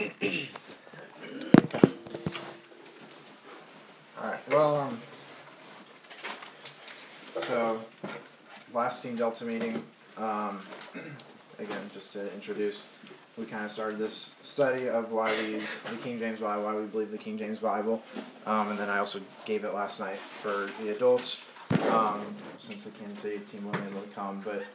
Alright, well, so, last Team Delta meeting, again, just to introduce, we kind of started this study of why we use the King James Bible, why we believe the King James Bible, and then I also gave it last night for the adults, since the Kansas City team wasn't able to come, but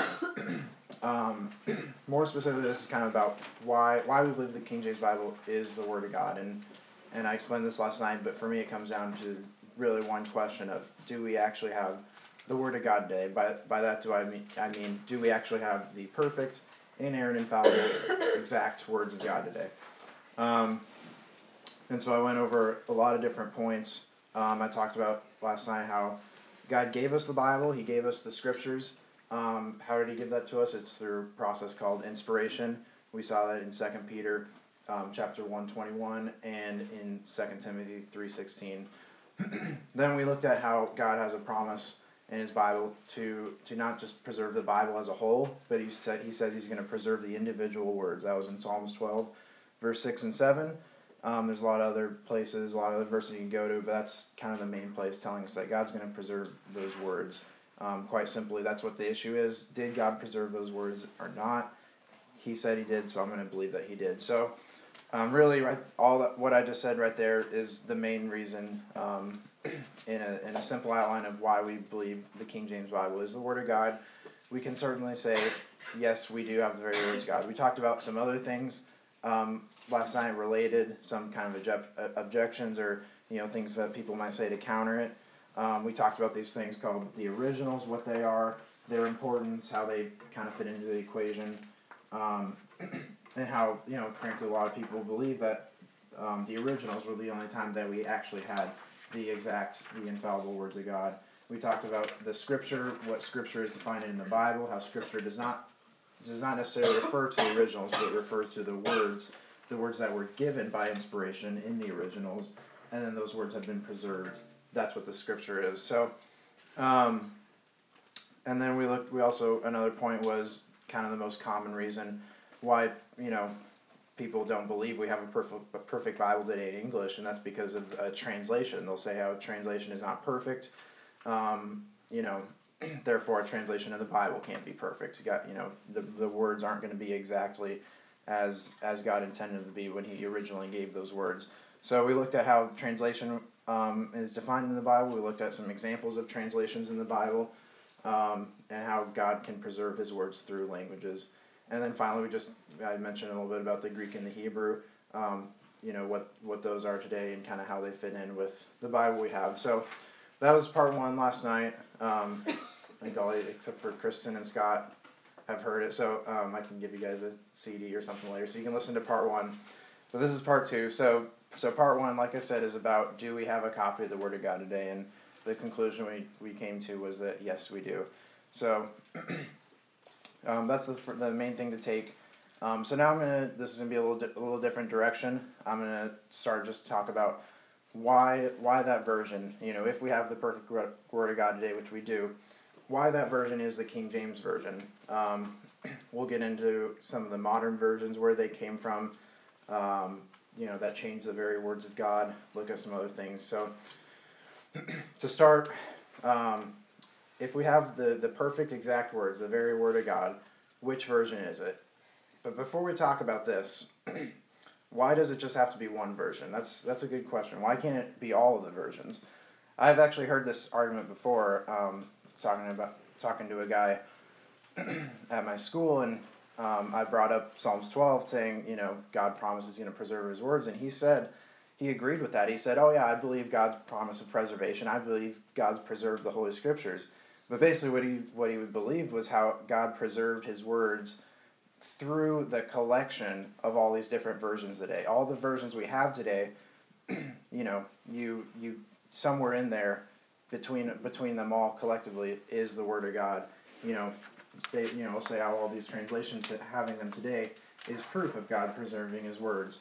more specifically, this is kind of about why we believe the King James Bible is the Word of God, and I explained this last night, but for me it comes down to really one question of, do we actually have the Word of God today? By that I mean, do we actually have the perfect, inerrant, infallible, exact words of God today? And so I went over a lot of different points. I talked about last night how God gave us the Bible, He gave us the Scriptures. How did He give that to us? It's through a process called inspiration. We saw that in 2 Peter chapter 1:21 and in 2 Timothy 3:16. Then we looked at how God has a promise in His Bible to not just preserve the Bible as a whole, but He says He's going to preserve the individual words. That was in Psalms 12, verse 6 and 7. There's a lot of other places, a lot of other verses you can go to, but that's kind of the main place telling us that God's going to preserve those words. Quite simply, that's what the issue is. Did God preserve those words or not? He said He did, so I'm going to believe that He did. So, really, what I just said right there is the main reason, in a simple outline of why we believe the King James Bible is the Word of God. We can certainly say, yes, we do have the very words of God. We talked about some other things last night related, some kind of objections or things that people might say to counter it. We talked about these things called the originals, what they are, their importance, how they kind of fit into the equation, and how, frankly, a lot of people believe that the originals were the only time that we actually had the infallible words of God. We talked about the Scripture, what Scripture is defined in the Bible, how Scripture does not necessarily refer to the originals, but refers to the words that were given by inspiration in the originals, and then those words have been preserved. That's what the Scripture is. So, and then we also, another point was kind of the most common reason why, people don't believe we have a perfect Bible today in English, and that's because of a translation. They'll say how a translation is not perfect, therefore a translation of the Bible can't be perfect. You got, the words aren't going to be exactly as God intended them to be when He originally gave those words. So we looked at how translation is defined in the Bible. We looked at some examples of translations in the Bible, and how God can preserve His words through languages. And then finally, I mentioned a little bit about the Greek and the Hebrew, what those are today and kind of how they fit in with the Bible we have. So that was part one last night. I think all, except for Kristen and Scott, have heard it. So I can give you guys a CD or something later, so you can listen to part one. But this is part two. So part one, like I said, is about, do we have a copy of the Word of God today? And the conclusion we came to was that yes, we do. So that's the main thing to take. So now this is going to be a little different direction. I'm going to start just to talk about why that version, if we have the perfect Word of God today, which we do, why that version is the King James Version. We'll get into some of the modern versions, where they came from, that changed the very words of God, look at some other things. So to start, if we have the perfect exact words, the very Word of God, which version is it? But before we talk about this, why does it just have to be one version? That's a good question. Why can't it be all of the versions? I've actually heard this argument before, talking to a guy at my school, and I brought up Psalms 12, saying, God promises He's going to preserve His words, and he said, he agreed with that. He said, oh yeah, I believe God's promise of preservation. I believe God's preserved the Holy Scriptures. But basically what he believed was how God preserved His words through the collection of all these different versions today. All the versions we have today, you somewhere in there, between them all collectively, is the Word of God. We'll say how all these translations, having them today, is proof of God preserving His words.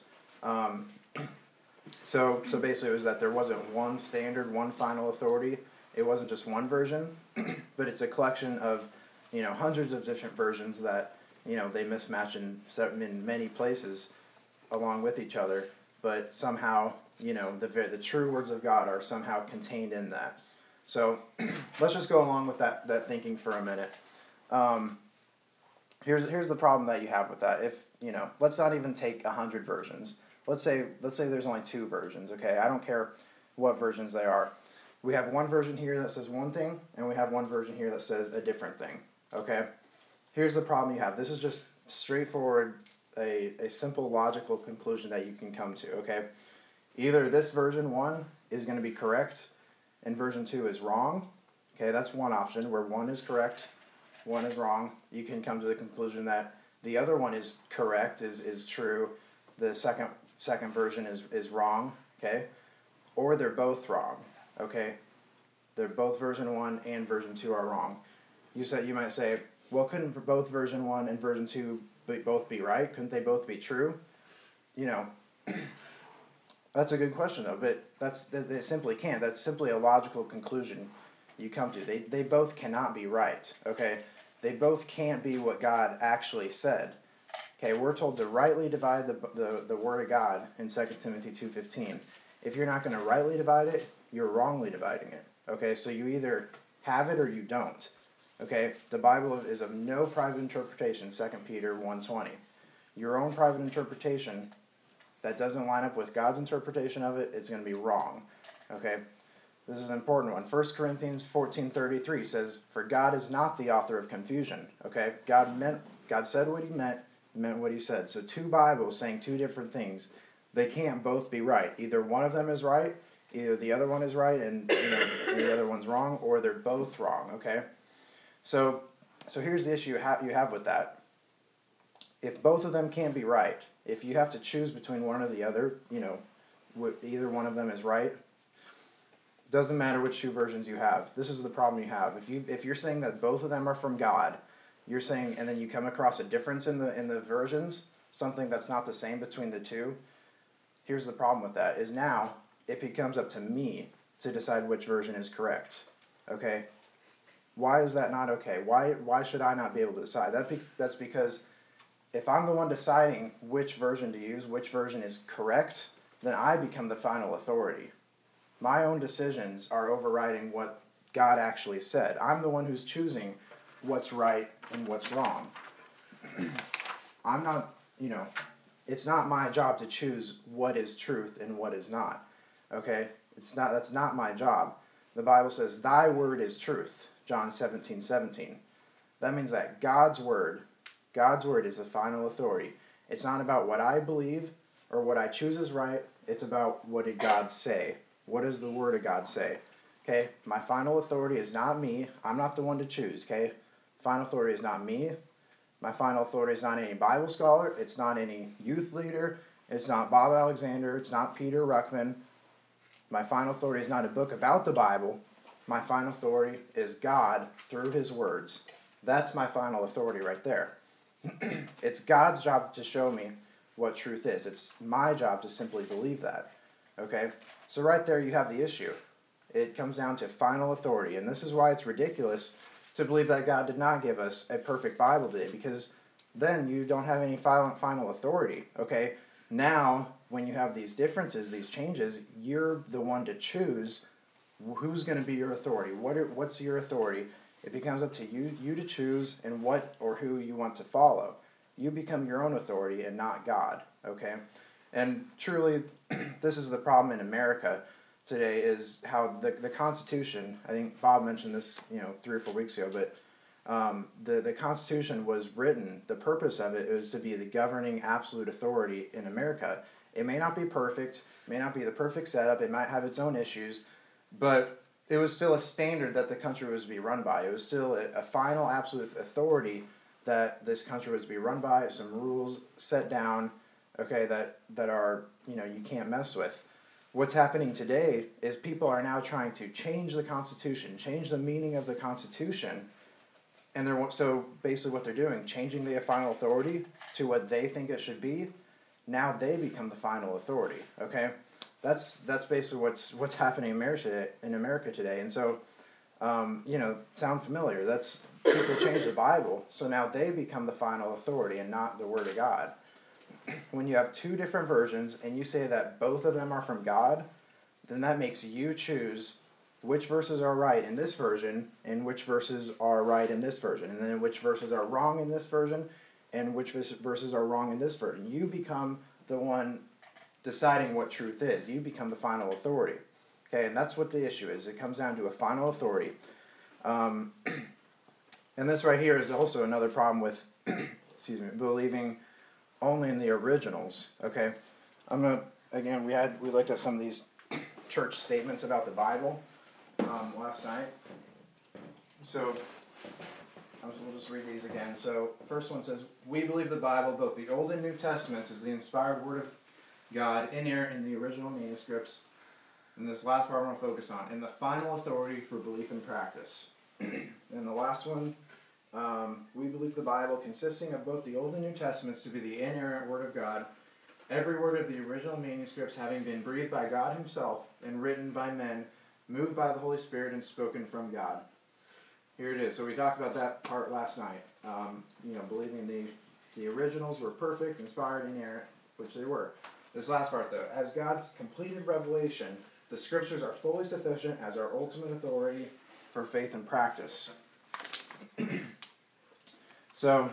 So basically it was that there wasn't one standard, one final authority. It wasn't just one version, but it's a collection of, hundreds of different versions that, they mismatch in many places. along with each other, but somehow, the true words of God are somehow contained in that. So let's just go along with that thinking for a minute. Here's the problem that you have with that. If let's not even take 100 versions. Let's say there's only 2 versions. Okay, I don't care what versions they are. We have one version here that says one thing, and we have one version here that says a different thing. Okay, here's the problem you have. This is just straightforward, a simple logical conclusion that you can come to. Okay, either this version 1 is going to be correct, and version 2 is wrong. Okay, that's one option where 1 is correct, 1 is wrong. You can come to the conclusion that the other one is correct, is true. The second version is wrong. Okay, or they're both wrong. Okay, they're both version 1 and version 2 are wrong. You might say, well, couldn't both version 1 and version 2 both be right? Couldn't they both be true? That's a good question though, but they simply can't. That's simply a logical conclusion you come to. They both cannot be right. Okay, they both can't be what God actually said. Okay, we're told to rightly divide the word of God in 2 Timothy 2:15. If you're not going to rightly divide it, you're wrongly dividing it. Okay, so you either have it or you don't. Okay, the Bible is of no private interpretation, 2 Peter 1:20. Your own private interpretation that doesn't line up with God's interpretation of it, it's going to be wrong. Okay, this is an important one. 1 Corinthians 14:33 says, "For God is not the author of confusion." Okay, God said what he meant what he said. So 2 Bibles saying 2 different things, they can't both be right. Either one of them is right, either the other one is right, and the other one's wrong, or they're both wrong. Okay, so here's the issue you have with that. If both of them can't be right, if you have to choose between one or the other, either one of them is right. Doesn't matter which 2 versions you have. This is the problem you have. If you're saying that both of them are from God, you're saying, and then you come across a difference in the versions, something that's not the same between the 2. Here's the problem with that: is now it becomes up to me to decide which version is correct. Okay, why is that not okay? Why should I not be able to decide? That's because if I'm the one deciding which version to use, which version is correct, then I become the final authority. My own decisions are overriding what God actually said. I'm the one who's choosing what's right and what's wrong. I'm not, it's not my job to choose what is truth and what is not. Okay? That's not my job. The Bible says, "Thy word is truth," John 17:17. That means that God's word is the final authority. It's not about what I believe or what I choose is right. It's about what did God say. What does the word of God say? Okay, my final authority is not me. I'm not the one to choose, okay? Final authority is not me. My final authority is not any Bible scholar. It's not any youth leader. It's not Bob Alexander. It's not Peter Ruckman. My final authority is not a book about the Bible. My final authority is God through his words. That's my final authority right there. It's God's job to show me what truth is. It's my job to simply believe that. Okay? So right there you have the issue. It comes down to final authority. And this is why it's ridiculous to believe that God did not give us a perfect Bible today, because then you don't have any final authority. Okay? Now, when you have these differences, these changes, you're the one to choose who's going to be your authority. What's your authority? It becomes up to you to choose and what or who you want to follow. You become your own authority and not God. Okay? And truly, this is the problem in America today, is how the Constitution, I think Bob mentioned this 3 or 4 weeks ago, but the Constitution was written, the purpose of it is to be the governing absolute authority in America. It may not be perfect, may not be the perfect setup, it might have its own issues, but it was still a standard that the country was to be run by. It was still a final absolute authority that this country was to be run by, some rules set down, okay, that are, you can't mess with. What's happening today is people are now trying to change the Constitution, change the meaning of the Constitution, and so basically what they're doing, changing the final authority to what they think it should be. Now they become the final authority. Okay, that's basically what's happening in America today. And so, sound familiar? That's people change the Bible, so now they become the final authority and not the Word of God. when you have two different versions and you say that both of them are from God, then that makes you choose which verses are right in this version and which verses are right in this version, and then which verses are wrong in this version and which verses are wrong in this version. You become the one deciding what truth is. You become the final authority. Okay, and that's what the issue is. It comes down to a final authority. And this right here is also another problem with believing only in the originals. Okay, we looked at some of these church statements about the Bible last night. So we'll just read these again. So first one says, "We believe the Bible, both the Old and New Testaments, is the inspired Word of God, inerrant in the original manuscripts." And this last part I want to focus on, and the final authority for belief and practice. And the last one, "We believe the Bible, consisting of both the Old and New Testaments, to be the inerrant Word of God, every word of the original manuscripts having been breathed by God Himself and written by men, moved by the Holy Spirit and spoken from God." Here it is. So we talked about that part last night. Believing the originals were perfect, inspired, inerrant, which they were. This last part, though, as God's completed revelation, the Scriptures are fully sufficient as our ultimate authority for faith and practice. So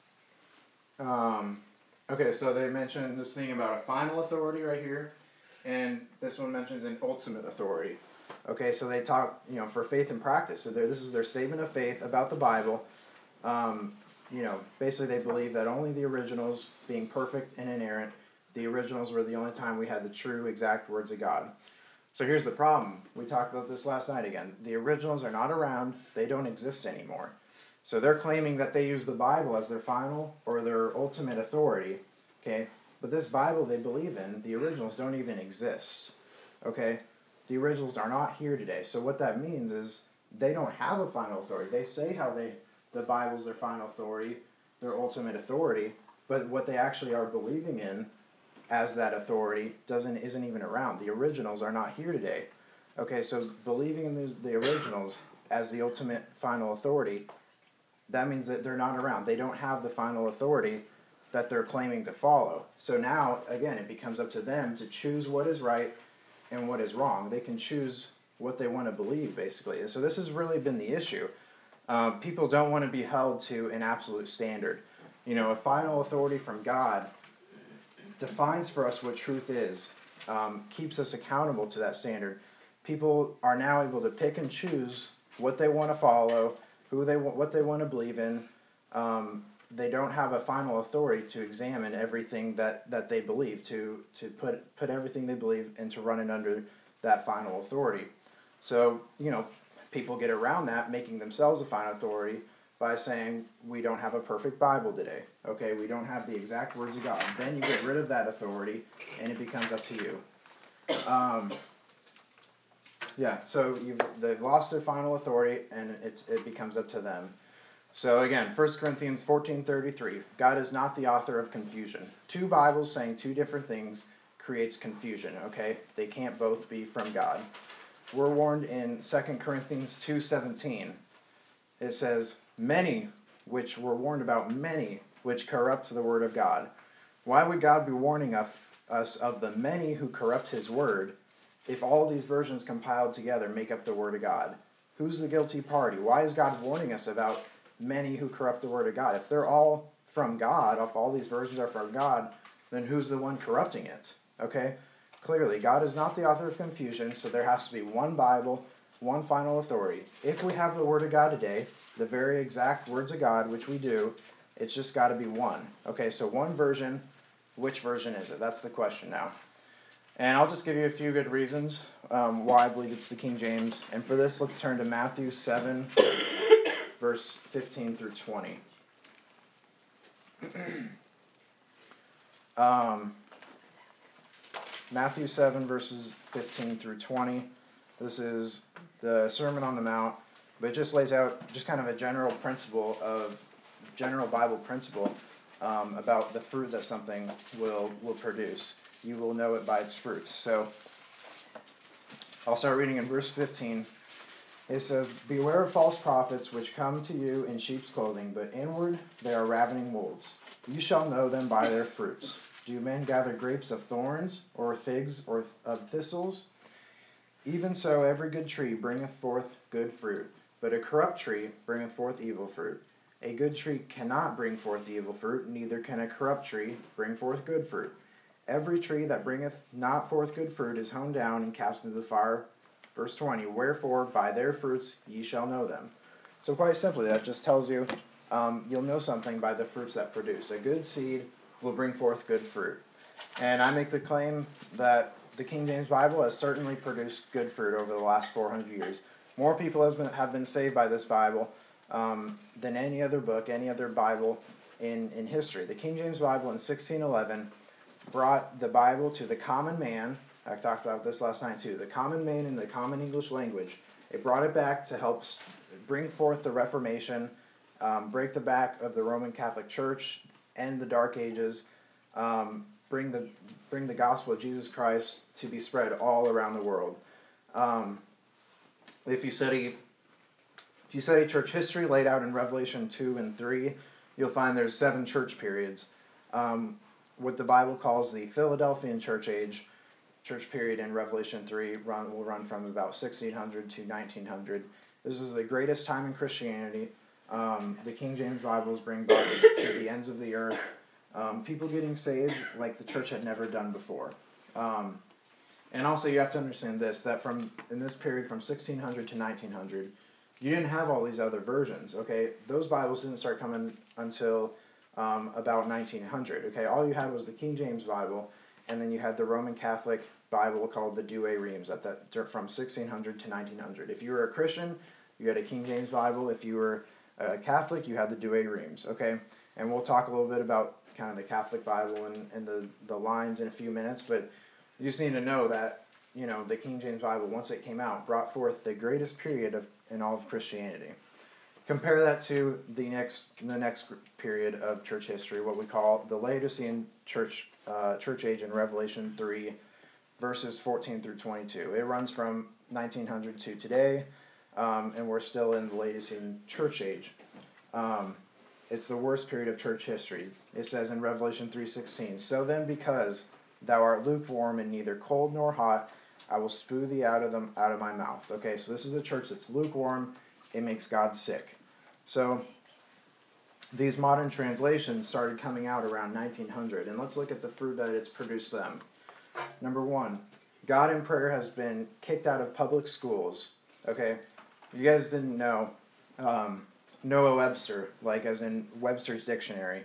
they mentioned this thing about a final authority right here, and this one mentions an ultimate authority. Okay, so they talk, for faith and practice. So this is their statement of faith about the Bible. Basically they believe that only the originals, being perfect and inerrant, the originals were the only time we had the true, exact words of God. So here's the problem. We talked about this last night again. The originals are not around. They don't exist anymore. So they're claiming that they use the Bible as their final or their ultimate authority. Okay? But this Bible they believe in, the originals don't even exist. Okay? The originals are not here today. So what that means is they don't have a final authority. They say how the Bible's their final authority, their ultimate authority, but what they actually are believing in as that authority isn't even around. The originals are not here today. Okay, so believing in the originals as the ultimate final authority, that means that they're not around. They don't have the final authority that they're claiming to follow. So now, again, it becomes up to them to choose what is right and what is wrong. They can choose what they want to believe, basically. So this has really been the issue. People don't want to be held to an absolute standard. A final authority from God defines for us what truth is, keeps us accountable to that standard. People are now able to pick and choose what they want to follow, what they want to believe in. They don't have a final authority to examine everything that they believe, to put everything they believe and to run it under that final authority. So, people get around that, making themselves a final authority by saying, we don't have a perfect Bible today. Okay, we don't have the exact words of God. Then you get rid of that authority, and it becomes up to you. So they've lost their final authority, and it becomes up to them. So again, 1 Corinthians 14:33, God is not the author of confusion. Two Bibles saying two different things creates confusion, okay? They can't both be from God. We're warned in 2 Corinthians 2:17. It says, we're warned about many which corrupt the word of God. Why would God be warning us of the many who corrupt His word if all these versions compiled together make up the word of God? Who's the guilty party? Why is God warning us about many who corrupt the word of God? If they're all from God, if all these versions are from God, then who's the one corrupting it? Okay? Clearly, God is not the author of confusion, so there has to be one Bible, one final authority. If we have the Word of God today, the very exact words of God, which we do, it's just got to be one. Okay, so one version, which version is it? That's the question now. And I'll just give you a few good reasons why I believe it's the King James. And for this, let's turn to Matthew 7, verse 15 through 20. Matthew 7, verses 15 through 20. This is the Sermon on the Mount, but it just lays out just kind of a general Bible principle about the fruit that something will produce. You will know it by its fruits. So I'll start reading in verse 15. It says, "Beware of false prophets which come to you in sheep's clothing, but inward they are ravening wolves. You shall know them by their fruits. Do men gather grapes of thorns, or figs or of thistles? Even so, every good tree bringeth forth good fruit, but a corrupt tree bringeth forth evil fruit. A good tree cannot bring forth evil fruit, neither can a corrupt tree bring forth good fruit. Every tree that bringeth not forth good fruit is hewn down and cast into the fire. Verse 20, wherefore by their fruits ye shall know them. So quite simply, that just tells you, you'll know something by the fruits that produce. A good seed will bring forth good fruit. And I make the claim that the King James Bible has certainly produced good fruit over the last 400 years. More people have been saved by this Bible than any other book, any other Bible in history. The King James Bible in 1611 brought the Bible to the common man. I talked about this last night too. The common man in the common English language. It brought it back to help bring forth the Reformation, break the back of the Roman Catholic Church, end the Dark Ages, bring the gospel of Jesus Christ to be spread all around the world. If you study church history laid out in Revelation 2 and 3, you'll find there's 7 church periods. What the Bible calls the Philadelphian church age, church period in Revelation 3 will run from about 1600 to 1900. This is the greatest time in Christianity. The King James Bibles bring back to the ends of the earth. People getting saved like the church had never done before. And also you have to understand this, that in this period from 1600 to 1900, you didn't have all these other versions, okay? Those Bibles didn't start coming until about 1900, okay? All you had was the King James Bible, and then you had the Roman Catholic Bible called the Douay Rheims from 1600 to 1900. If you were a Christian, you had a King James Bible. If you were a Catholic, you had the Douay Rheims, okay? And we'll talk a little bit about kind of the Catholic Bible and the lines in a few minutes, but you just need to know that, the King James Bible, once it came out, brought forth the greatest period in all of Christianity. Compare that to the next period of church history, what we call the Laodicean church age in Revelation 3, verses 14 through 22. It runs from 1900 to today, and we're still in the Laodicean church age. It's the worst period of church history. It says in Revelation 3:16, so then because thou art lukewarm and neither cold nor hot, I will spew thee out of my mouth. Okay, so this is a church that's lukewarm. It makes God sick. So these modern translations started coming out around 1900, and let's look at the fruit that it's produced them. Number 1, God in prayer has been kicked out of public schools. Okay, you guys didn't know. Noah Webster, like as in Webster's dictionary,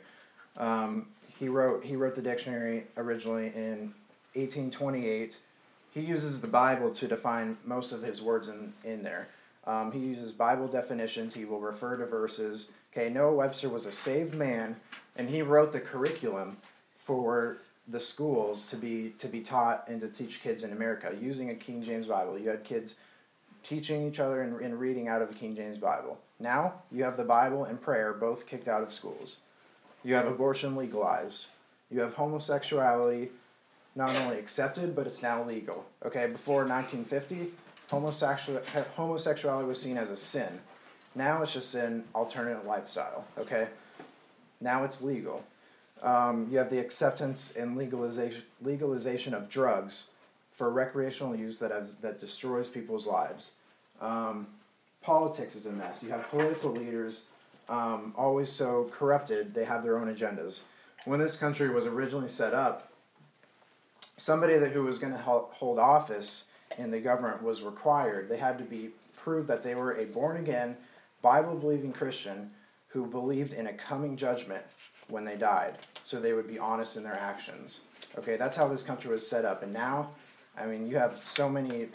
he wrote the dictionary originally in 1828. He uses the Bible to define most of his words in there. He uses Bible definitions. He will refer to verses. Okay, Noah Webster was a saved man, and he wrote the curriculum for the schools to be taught and to teach kids in America using a King James Bible. You had kids teaching each other and reading out of the King James Bible. Now, you have the Bible and prayer both kicked out of schools. You have abortion legalized. You have homosexuality not only accepted, but it's now legal. Okay, before 1950, homosexuality was seen as a sin. Now it's just an alternate lifestyle. Okay, now it's legal. You have the acceptance and legalization of drugs for recreational use that destroys people's lives. Politics is a mess. You have political leaders always so corrupted, they have their own agendas. When this country was originally set up, somebody who was going to hold office in the government was required. They had to prove that they were a born-again, Bible-believing Christian who believed in a coming judgment when they died, so they would be honest in their actions. Okay, that's how this country was set up. And now, I mean, you have so many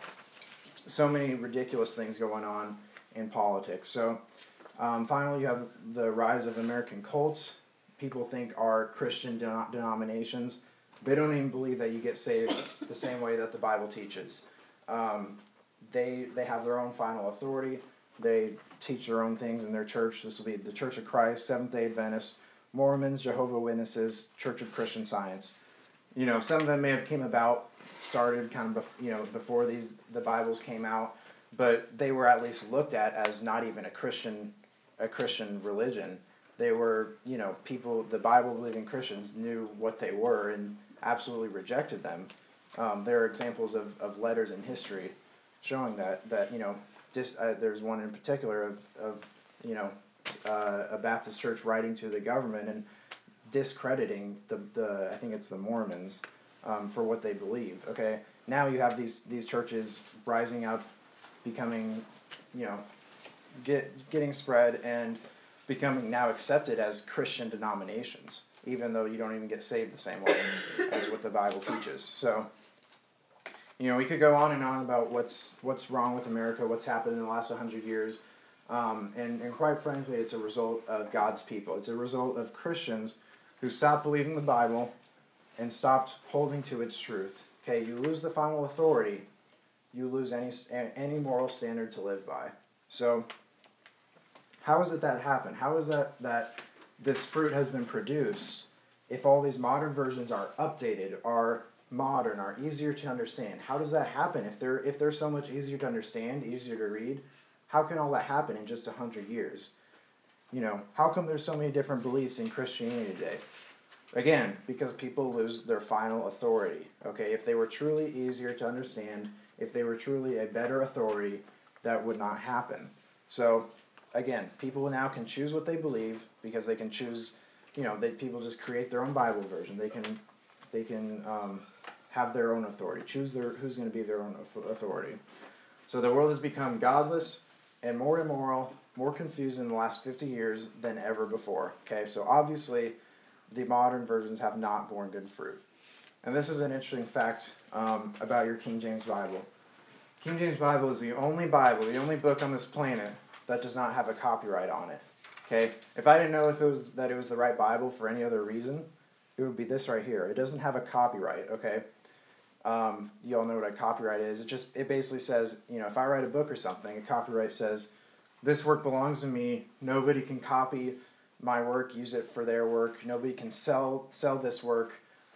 ridiculous things going on in politics. So, finally, you have the rise of American cults. People think are Christian denominations. They don't even believe that you get saved the same way that the Bible teaches. They have their own final authority. They teach their own things in their church. This will be the Church of Christ, Seventh-day Adventists, Mormons, Jehovah's Witnesses, Church of Christian Science. Some of them may have started kind of before the Bibles came out, but they were at least looked at as not even a Christian religion. They were, people, the Bible-believing Christians knew what they were and absolutely rejected them. There are examples of letters in history showing that there's one in particular of a Baptist church writing to the government and discrediting the I think it's the Mormons for what they believe. Okay, now you have these churches rising up, becoming, getting spread and becoming now accepted as Christian denominations, even though you don't even get saved the same way as what the Bible teaches. So, we could go on and on about what's wrong with America, what's happened in the last 100 years, and quite frankly, it's a result of God's people. It's a result of Christians who stopped believing the Bible and stopped holding to its truth. Okay, you lose the final authority, you lose any moral standard to live by. So, how is it that happened? How is that this fruit has been produced if all these modern versions are updated, are modern, are easier to understand? How does that happen? If they're so much easier to understand, easier to read, how can all that happen in just 100 years? How come there's so many different beliefs in Christianity today? Again, because people lose their final authority. Okay, if they were truly easier to understand, if they were truly a better authority, that would not happen. So, again, people now can choose what they believe because they can choose. People just create their own Bible version. They can have their own authority. Choose who's going to be their own authority. So the world has become godless and more immoral, more confused in the last 50 years than ever before. Okay, so obviously, the modern versions have not borne good fruit. And this is an interesting fact about your King James Bible. King James Bible is the only Bible, the only book on this planet that does not have a copyright on it. Okay, if I didn't know if it was the right Bible for any other reason, it would be this right here. It doesn't have a copyright. Okay, you all know what a copyright is. It basically says, if I write a book or something, a copyright says, this work belongs to me. Nobody can copy my work, use it for their work. Nobody can sell this work,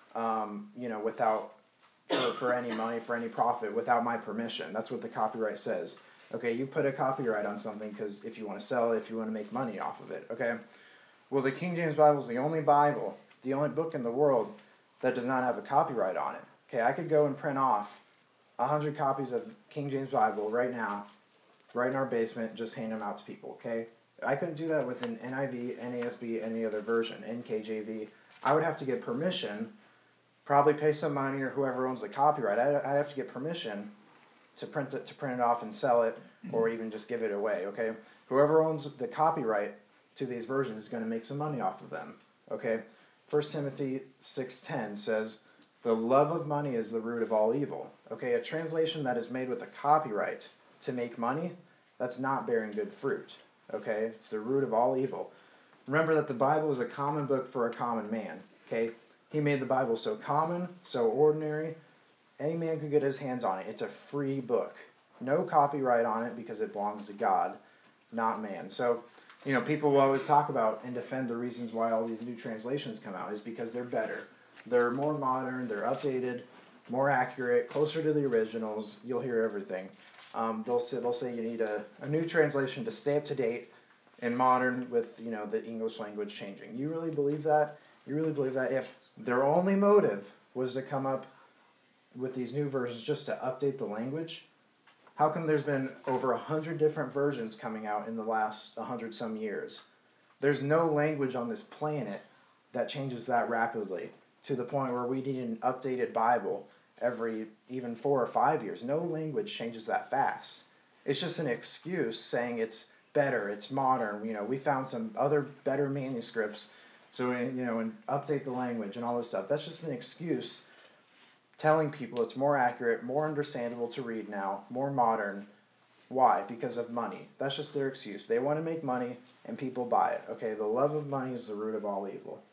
without for any money, for any profit, without my permission. That's what the copyright says. Okay, you put a copyright on something because if you want to sell it, if you want to make money off of it. Okay, well, the King James Bible is the only Bible, the only book in the world that does not have a copyright on it. Okay, I could go and print off 100 copies of King James Bible right now, right in our basement, just hand them out to people. Okay, I couldn't do that with an NIV, NASB, any other version, NKJV. I would have to get permission, probably pay some money or whoever owns the copyright. I'd have to get permission to print it off and sell it, or even just give it away. Okay, whoever owns the copyright to these versions is going to make some money off of them. Okay, 1 Timothy 6:10 says, "The love of money is the root of all evil." Okay, a translation that is made with a copyright to make money, that's not bearing good fruit. Okay, it's the root of all evil. Remember that the Bible is a common book for a common man. Okay, he made the Bible so common, so ordinary, any man could get his hands on it. It's a free book. No copyright on it because it belongs to God, not man. So, people will always talk about and defend the reasons why all these new translations come out is because they're better. They're more modern, they're updated, more accurate, closer to the originals. You'll hear everything. They'll say you need a new translation to stay up to date and modern with, the English language changing. You really believe that? You really believe that if their only motive was to come up with these new versions just to update the language? How come there's been over 100 different versions coming out in the last 100 some years? There's no language on this planet that changes that rapidly to the point where we need an updated Bible every even 4 or 5 years. No language changes that fast. It's just an excuse saying it's better, it's modern. We found some other better manuscripts, so and update the language and all this stuff. That's just an excuse telling people it's more accurate, more understandable to read now, more modern. Why? Because of money. That's just their excuse. They want to make money, and people buy it. Okay, the love of money is the root of all evil.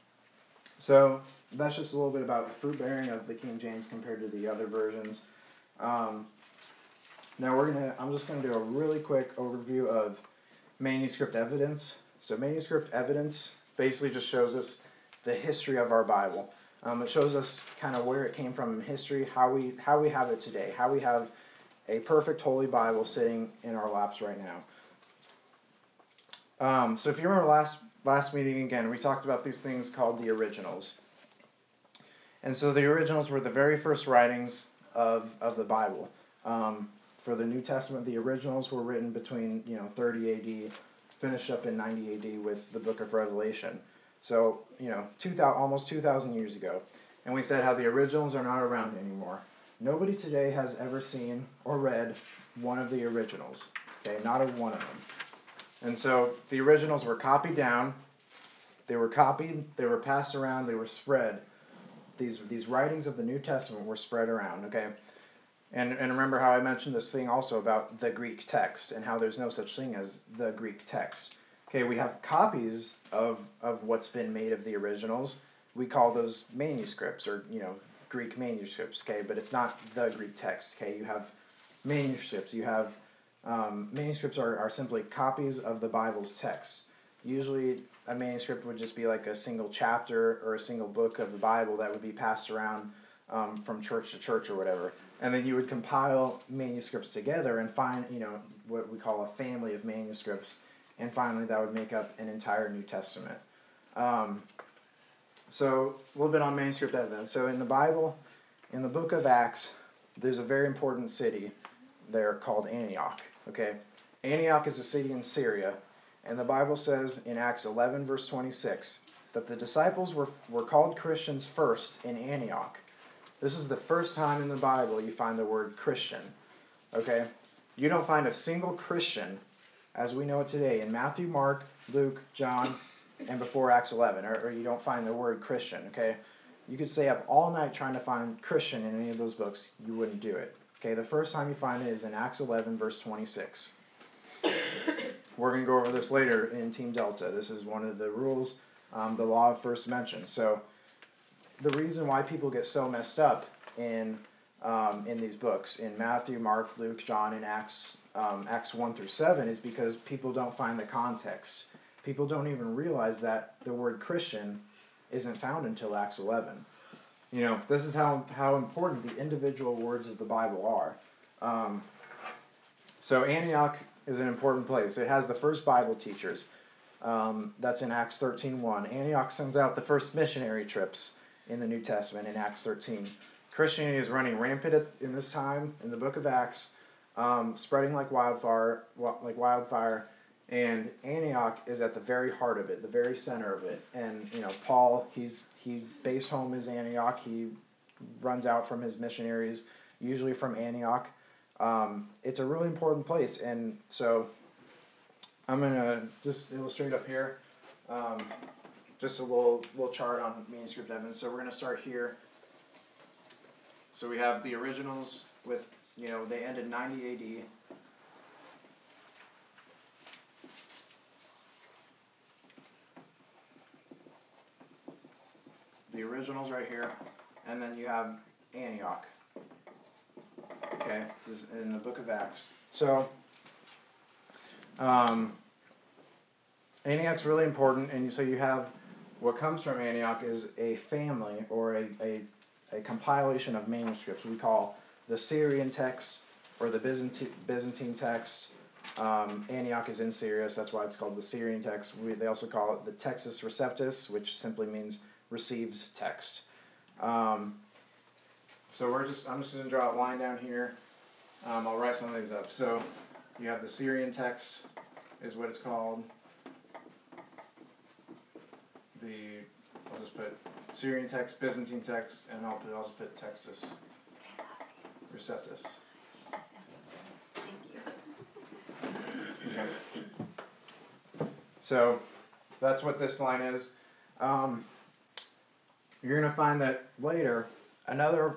So that's just a little bit about the fruit bearing of the King James compared to the other versions. Now I'm just gonna do a really quick overview of manuscript evidence. So manuscript evidence basically just shows us the history of our Bible. It shows us kind of where it came from in history, how we have it today, how we have a perfect Holy Bible sitting in our laps right now. So if you remember last last meeting again, we talked about these things called the originals. And so the originals were the very first writings of the Bible. For the New Testament, the originals were written between 30 A.D., finished up in 90 A.D. with the book of Revelation. So, almost 2,000 years ago. And we said how the originals are not around anymore. Nobody today has ever seen or read one of the originals. Okay, not a one of them. And so the originals were copied down. They were copied, they were passed around, they were spread. These writings of the New Testament were spread around, okay? And remember how I mentioned this thing also about the Greek text and how there's no such thing as the Greek text. Okay, we have copies of what's been made of the originals. We call those manuscripts or, Greek manuscripts, okay? But it's not the Greek text, okay? You have manuscripts. You have manuscripts are simply copies of the Bible's text. Usually a manuscript would just be like a single chapter or a single book of the Bible that would be passed around from church to church or whatever. And then you would compile manuscripts together and find, what we call a family of manuscripts. And finally, that would make up an entire New Testament. So a little bit on manuscript evidence. So in the Bible, in the book of Acts, there's a very important city there called Antioch. Okay, Antioch is a city in Syria. And the Bible says in Acts 11, verse 26, that the disciples were called Christians first in Antioch. This is the first time in the Bible you find the word Christian. Okay? You don't find a single Christian, as we know it today, in Matthew, Mark, Luke, John, and before Acts 11. Or you don't find the word Christian. Okay? You could stay up all night trying to find Christian in any of those books. You wouldn't do it. Okay? The first time you find it is in Acts 11, verse 26. We're going to go over this later in Team Delta. This is one of the rules, the law of first mention. So the reason why people get so messed up in these books, in Matthew, Mark, Luke, John, and Acts 1 through 7, is because people don't find the context. People don't even realize that the word Christian isn't found until Acts 11. This is how important the individual words of the Bible are. So Antioch is an important place. It has the first Bible teachers. That's in Acts 13:1. Antioch sends out the first missionary trips in the New Testament in Acts 13. Christianity is running rampant in this time in the book of Acts, spreading like wildfire, and Antioch is at the very heart of it, the very center of it. And Paul, he base home is Antioch. He runs out from his missionaries, usually from Antioch. It's a really important place, and so I'm going to just illustrate up here just a little chart on manuscript evidence. So we're going to start here. So we have the originals with, they ended 90 A.D. The originals right here, and then you have Antioch. Okay, this is in the book of Acts. So, Antioch's really important, and so you have what comes from Antioch is a family or a compilation of manuscripts we call the Syrian text or the Byzantine text. Antioch is in Syria, so that's why it's called the Syrian text. They also call it the Textus Receptus, which simply means received text. So I'm just going to draw a line down here. I'll write some of these up. So you have the Syrian text is what it's called. I'll just put Syrian text, Byzantine text, and I'll just put Textus Receptus. Thank you. Okay. So that's what this line is. You're going to find that later, another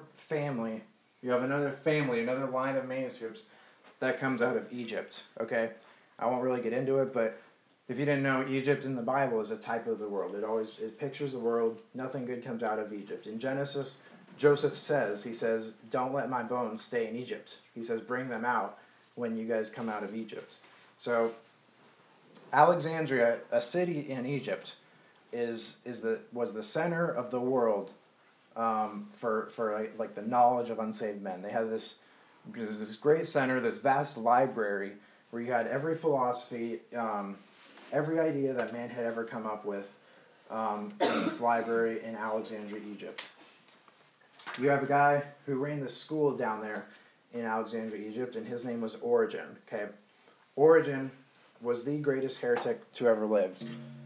line of manuscripts that comes out of Egypt, okay? I won't really get into it, but if you didn't know, Egypt in the Bible is a type of the world. It pictures the world. Nothing good comes out of Egypt. In Genesis, Joseph says, don't let my bones stay in Egypt. He says, bring them out when you guys come out of Egypt. So Alexandria, a city in Egypt, was the center of the world for like the knowledge of unsaved men. They had this great center, this vast library where you had every philosophy, every idea that man had ever come up with in this library in Alexandria, Egypt. You have a guy who ran the school down there in Alexandria, Egypt, and his name was Origen. Okay, Origen was the greatest heretic to ever lived.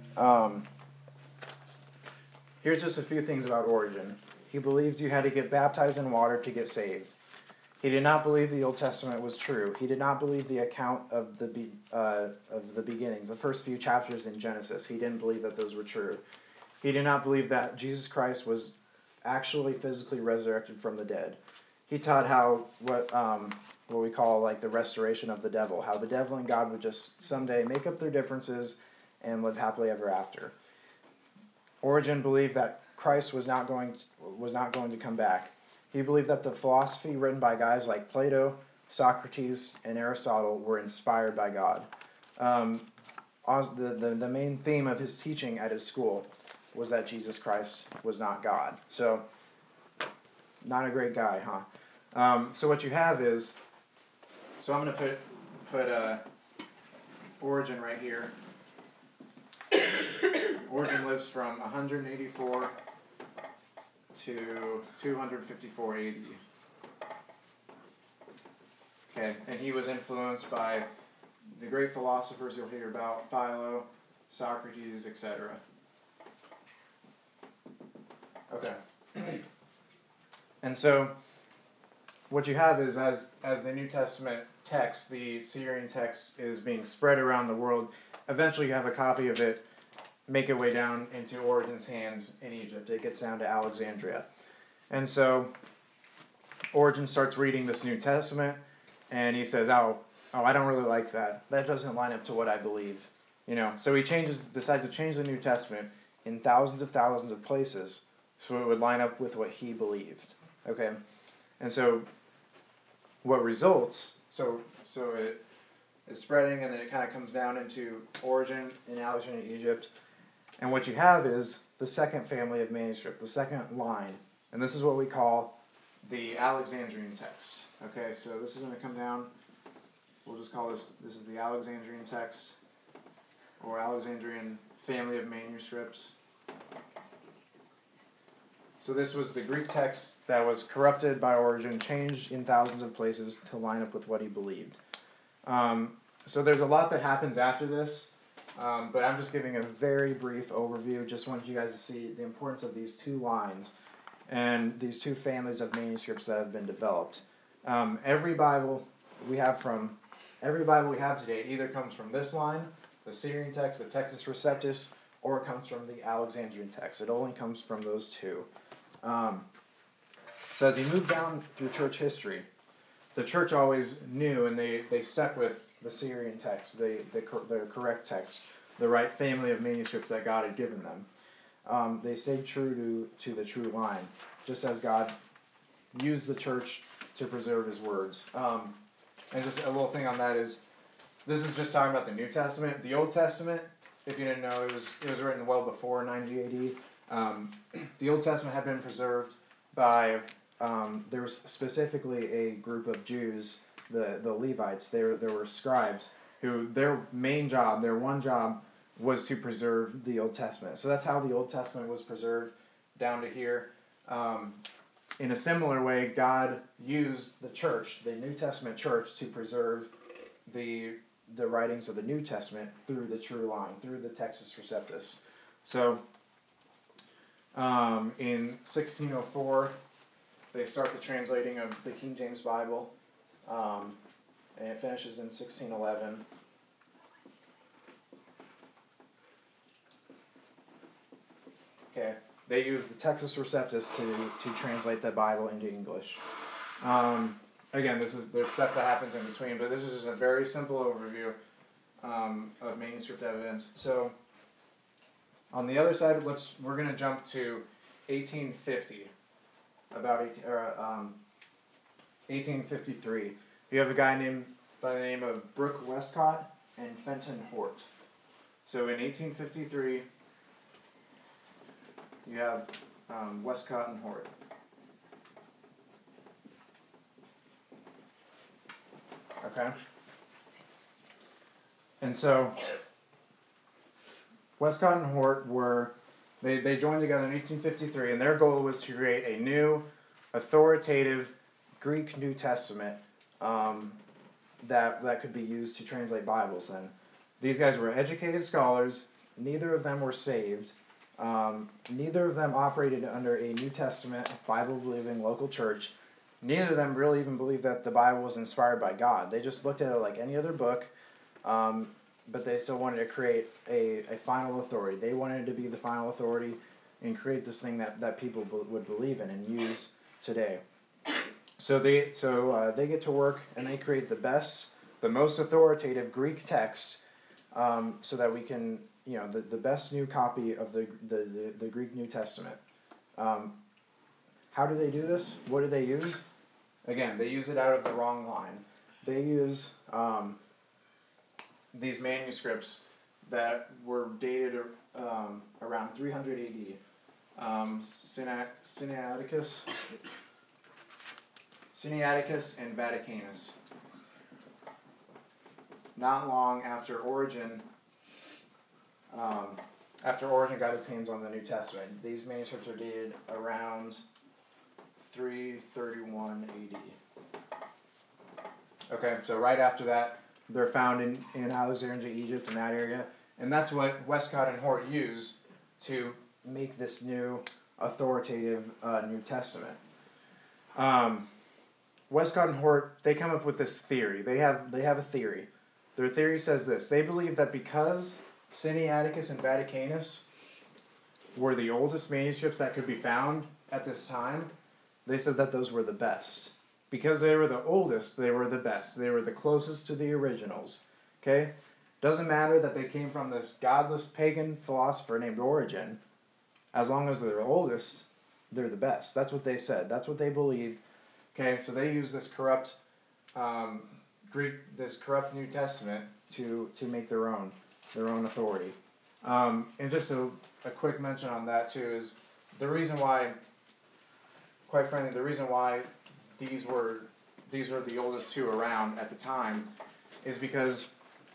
Here's just a few things about Origen. He believed you had to get baptized in water to get saved. He did not believe the Old Testament was true. He did not believe the account of the beginnings, the first few chapters in Genesis. He didn't believe that those were true. He did not believe that Jesus Christ was actually physically resurrected from the dead. He taught how what we call like the restoration of the devil, how the devil and God would just someday make up their differences and live happily ever after. Origen believed that Christ was not going to come back. He believed that the philosophy written by guys like Plato, Socrates, and Aristotle were inspired by God. The main theme of his teaching at his school was that Jesus Christ was not God. So, not a great guy, huh? So what you have is, so I'm going to put Origen right here. Origen lives from 184 to 254 AD. Okay, and he was influenced by the great philosophers you'll hear about, Philo, Socrates, etc. Okay. And so, what you have is, as the New Testament text, the Syrian text, is being spread around the world, eventually you have a copy of it make its way down into Origen's hands in Egypt. It gets down to Alexandria. And so, Origen starts reading this New Testament, and he says, oh, I don't really like that. That doesn't line up to what I believe. So he decides to change the New Testament in thousands of places so it would line up with what he believed. Okay? And so what results, so it is spreading, and then it kind of comes down into Origen in Alexandria, Egypt. And what you have is the second family of manuscript, the second line. And this is what we call the Alexandrian text. Okay, so this is going to come down. We'll just call this is the Alexandrian text, or Alexandrian family of manuscripts. So this was the Greek text that was corrupted by Origen, changed in thousands of places to line up with what he believed. So there's a lot that happens after this, but I'm just giving a very brief overview. Just want you guys to see the importance of these two lines and these two families of manuscripts that have been developed. Every Bible we have today either comes from this line, the Syrian text, the Textus Receptus, or it comes from the Alexandrian text. It only comes from those two. So as you move down through church history, the church always knew, and they stuck with the Syrian text, the correct text, the right family of manuscripts that God had given them. They stayed true to the true line, just as God used the church to preserve his words. And just a little thing on that is, this is just talking about the New Testament. The Old Testament, if you didn't know, it was written well before 90 AD. The Old Testament had been preserved by, there was specifically a group of Jews, the Levites. There were scribes who their one job was to preserve the Old Testament. So that's how the Old Testament was preserved down to here. In a similar way, God used the church, the New Testament church, to preserve the writings of the New Testament through the true line, through the Textus Receptus. So, in 1604, they start the translating of the King James Bible, and it finishes in 1611. Okay, they use the Textus Receptus to translate the Bible into English. Again, there's stuff that happens in between, but this is just a very simple overview of manuscript evidence. So, on the other side, we're going to jump to 1850, about 1853. You have a guy named by the name of Brooke Westcott and Fenton Hort. So in 1853, you have Westcott and Hort. Okay? And so, Westcott and Hort they joined together in 1853, and their goal was to create a new, authoritative Greek New Testament that could be used to translate Bibles. And these guys were educated scholars. Neither of them were saved. Neither of them operated under a New Testament, Bible-believing local church. Neither of them really even believed that the Bible was inspired by God. They just looked at it like any other book, but they still wanted to create a final authority. They wanted to be the final authority and create this thing that people would believe in and use today. So they get to work and they create the most authoritative Greek text, so that we can, the best new copy of the Greek New Testament. How do they do this? What do they use? Again, they use it out of the wrong line. They use these manuscripts that were dated around 300 AD. Sinaiticus and Vaticanus. Not long after Origen got his hands on the New Testament. These manuscripts are dated around 331 AD. Okay, so right after that, they're found in Alexandria, Egypt, in that area. And that's what Westcott and Hort use to make this new authoritative New Testament. Westcott and Hort, they come up with this theory. They have a theory. Their theory says this. They believe that because Sinaiticus and Vaticanus were the oldest manuscripts that could be found at this time, they said that those were the best. Because they were the oldest, they were the best. They were the closest to the originals. Okay? Doesn't matter that they came from this godless pagan philosopher named Origen. As long as they're the oldest, they're the best. That's what they said. That's what they believed. Okay, so they use this corrupt New Testament to make their own authority. And just a quick mention on that too is the reason why, quite frankly, the reason why these were the oldest two around at the time is because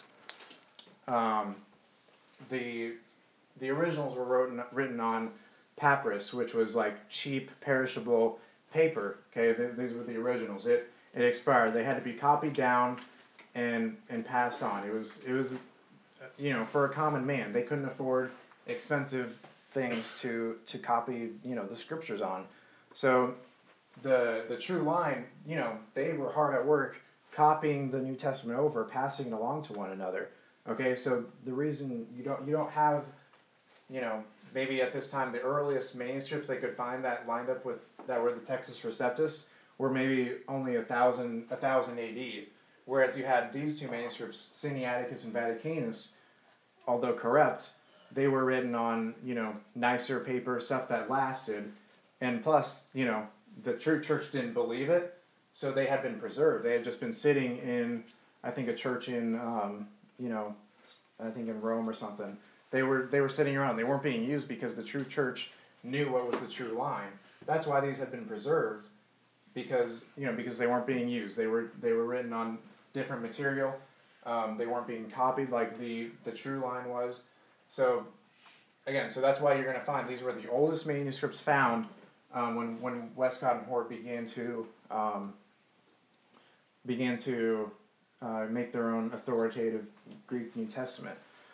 the originals were written on papyrus, which was like cheap, perishable paper. Okay, these were the originals. It expired. They had to be copied down and passed on. It was for a common man, they couldn't afford expensive things to copy the scriptures on. So the true line, they were hard at work copying the New Testament over, passing it along to one another. Okay, so the reason you don't have, maybe at this time the earliest manuscripts they could find that lined up with that were the Textus Receptus were maybe only 1000 AD, whereas you had these two manuscripts, Sinaiticus and Vaticanus, although corrupt, they were written on nicer paper, stuff that lasted, and plus the true church didn't believe it, so they had been preserved. They had just been sitting in, I think, a church in I think in Rome or something. They were sitting around. They weren't being used because the true church knew what was the true line. That's why these had been preserved, because they weren't being used. They were written on different material. They weren't being copied like the true line was. So again, so that's why you're going to find these were the oldest manuscripts found when Westcott and Hort began to make their own authoritative Greek New Testament.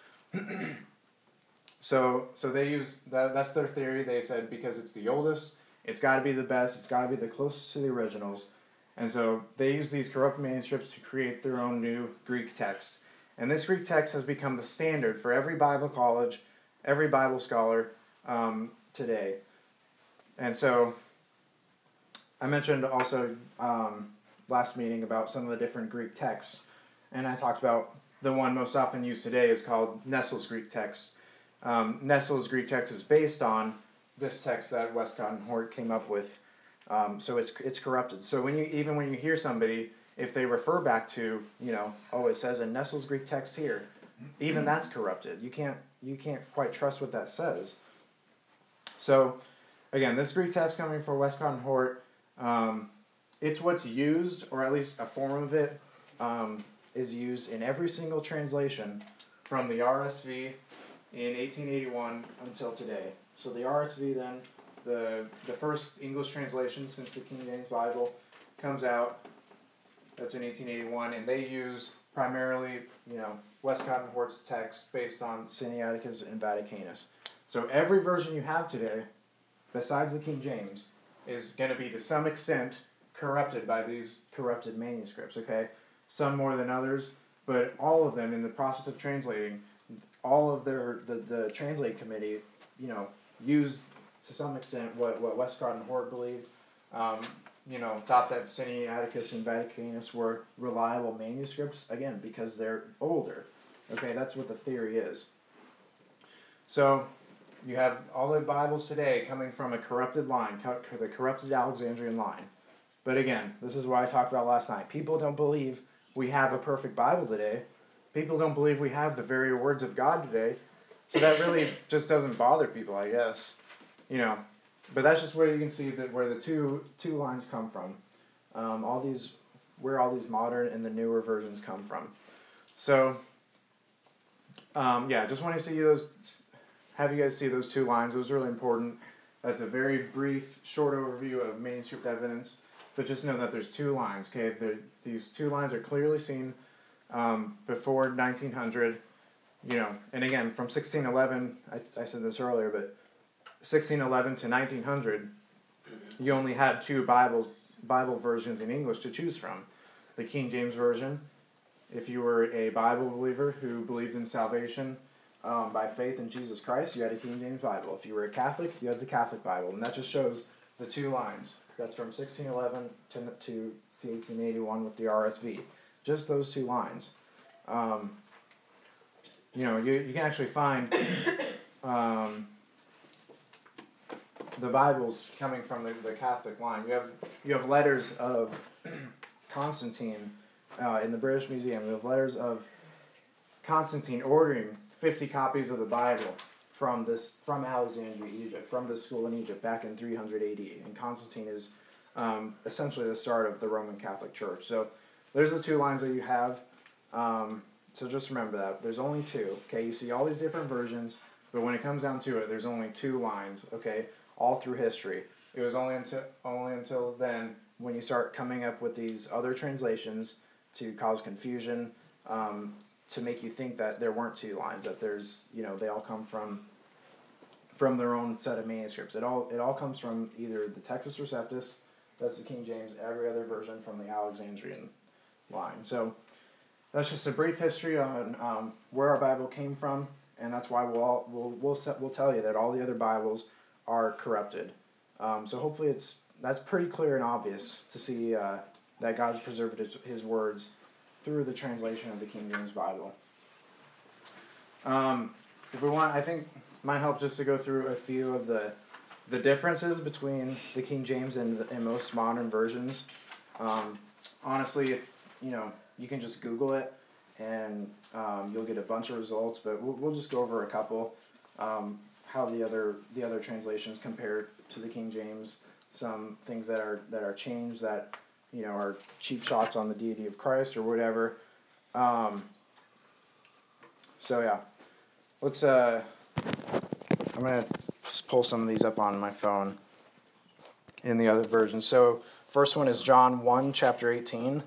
So they use that's their theory. They said because it's the oldest, it's got to be the best, it's got to be the closest to the originals. And so they use these corrupt manuscripts to create their own new Greek text. And this Greek text has become the standard for every Bible college, every Bible scholar today. And so I mentioned also last meeting about some of the different Greek texts. And I talked about the one most often used today is called Nestle's Greek text. Nestle's Greek text is based on this text that Westcott and Hort came up with. So it's corrupted. So when you hear somebody, if they refer back to, it says in Nestle's Greek text here, even that's corrupted. You can't quite trust what that says. So again, this Greek text coming from Westcott and Hort, it's what's used, or at least a form of it, is used in every single translation from the RSV in 1881 until today. So the RSV then, the first English translation since the King James Bible comes out, that's in 1881, and they use primarily, Westcott and Hort's text based on Sinaiticus and Vaticanus. So every version you have today, besides the King James, is going to be to some extent corrupted by these corrupted manuscripts, okay? Some more than others, but all of them in the process of translating, all of the translate committee, used to some extent what Westcott and Hort believed, thought that Sinaiticus and Vaticanus were reliable manuscripts, again, because they're older. Okay, that's what the theory is. So, you have all the Bibles today coming from a corrupted line, the corrupted Alexandrian line. But again, this is what I talked about last night. People don't believe we have a perfect Bible today. People don't believe we have the very words of God today. So that really just doesn't bother people, I guess. But that's just where you can see that where the two lines come from. Where all these modern and the newer versions come from. So, just want to see have you guys see those two lines. It was really important. That's a very brief, short overview of manuscript evidence. But just know that there's two lines, okay? These two lines are clearly seen before 1900, and again, from 1611, I said this earlier, but 1611 to 1900, you only had two Bible versions in English to choose from. The King James Version, if you were a Bible believer who believed in salvation by faith in Jesus Christ, you had a King James Bible. If you were a Catholic, you had the Catholic Bible. And that just shows the two lines. That's from 1611 to 1881 with the RSV. Just those two lines. You can actually find the Bibles coming from the Catholic line. You have letters of Constantine in the British Museum. You have letters of Constantine ordering 50 copies of the Bible from Alexandria, Egypt, from this school in Egypt back in 300 AD. And Constantine is essentially the start of the Roman Catholic Church. So there's the two lines that you have. So just remember that. There's only two. Okay, you see all these different versions, but when it comes down to it, there's only two lines. Okay, all through history. It was only until then when you start coming up with these other translations to cause confusion, to make you think that there weren't two lines, that there's, they all come from their own set of manuscripts. It all comes from either the Textus Receptus, that's the King James, every other version from the Alexandrian line. So that's just a brief history on where our Bible came from, and that's why we'll tell you that all the other Bibles are corrupted. So hopefully that's pretty clear and obvious to see that God's preserved his words through the translation of the King James Bible. If we want, I think it might help just to go through a few of the differences between the King James and most modern versions. Honestly, if you can just Google it and you'll get a bunch of results, but we'll just go over a couple. How the other translations compare to the King James, some things that are changed that are cheap shots on the deity of Christ or whatever. So yeah, let's. I'm gonna just pull some of these up on my phone in the other version. So first one is John 1, chapter 18.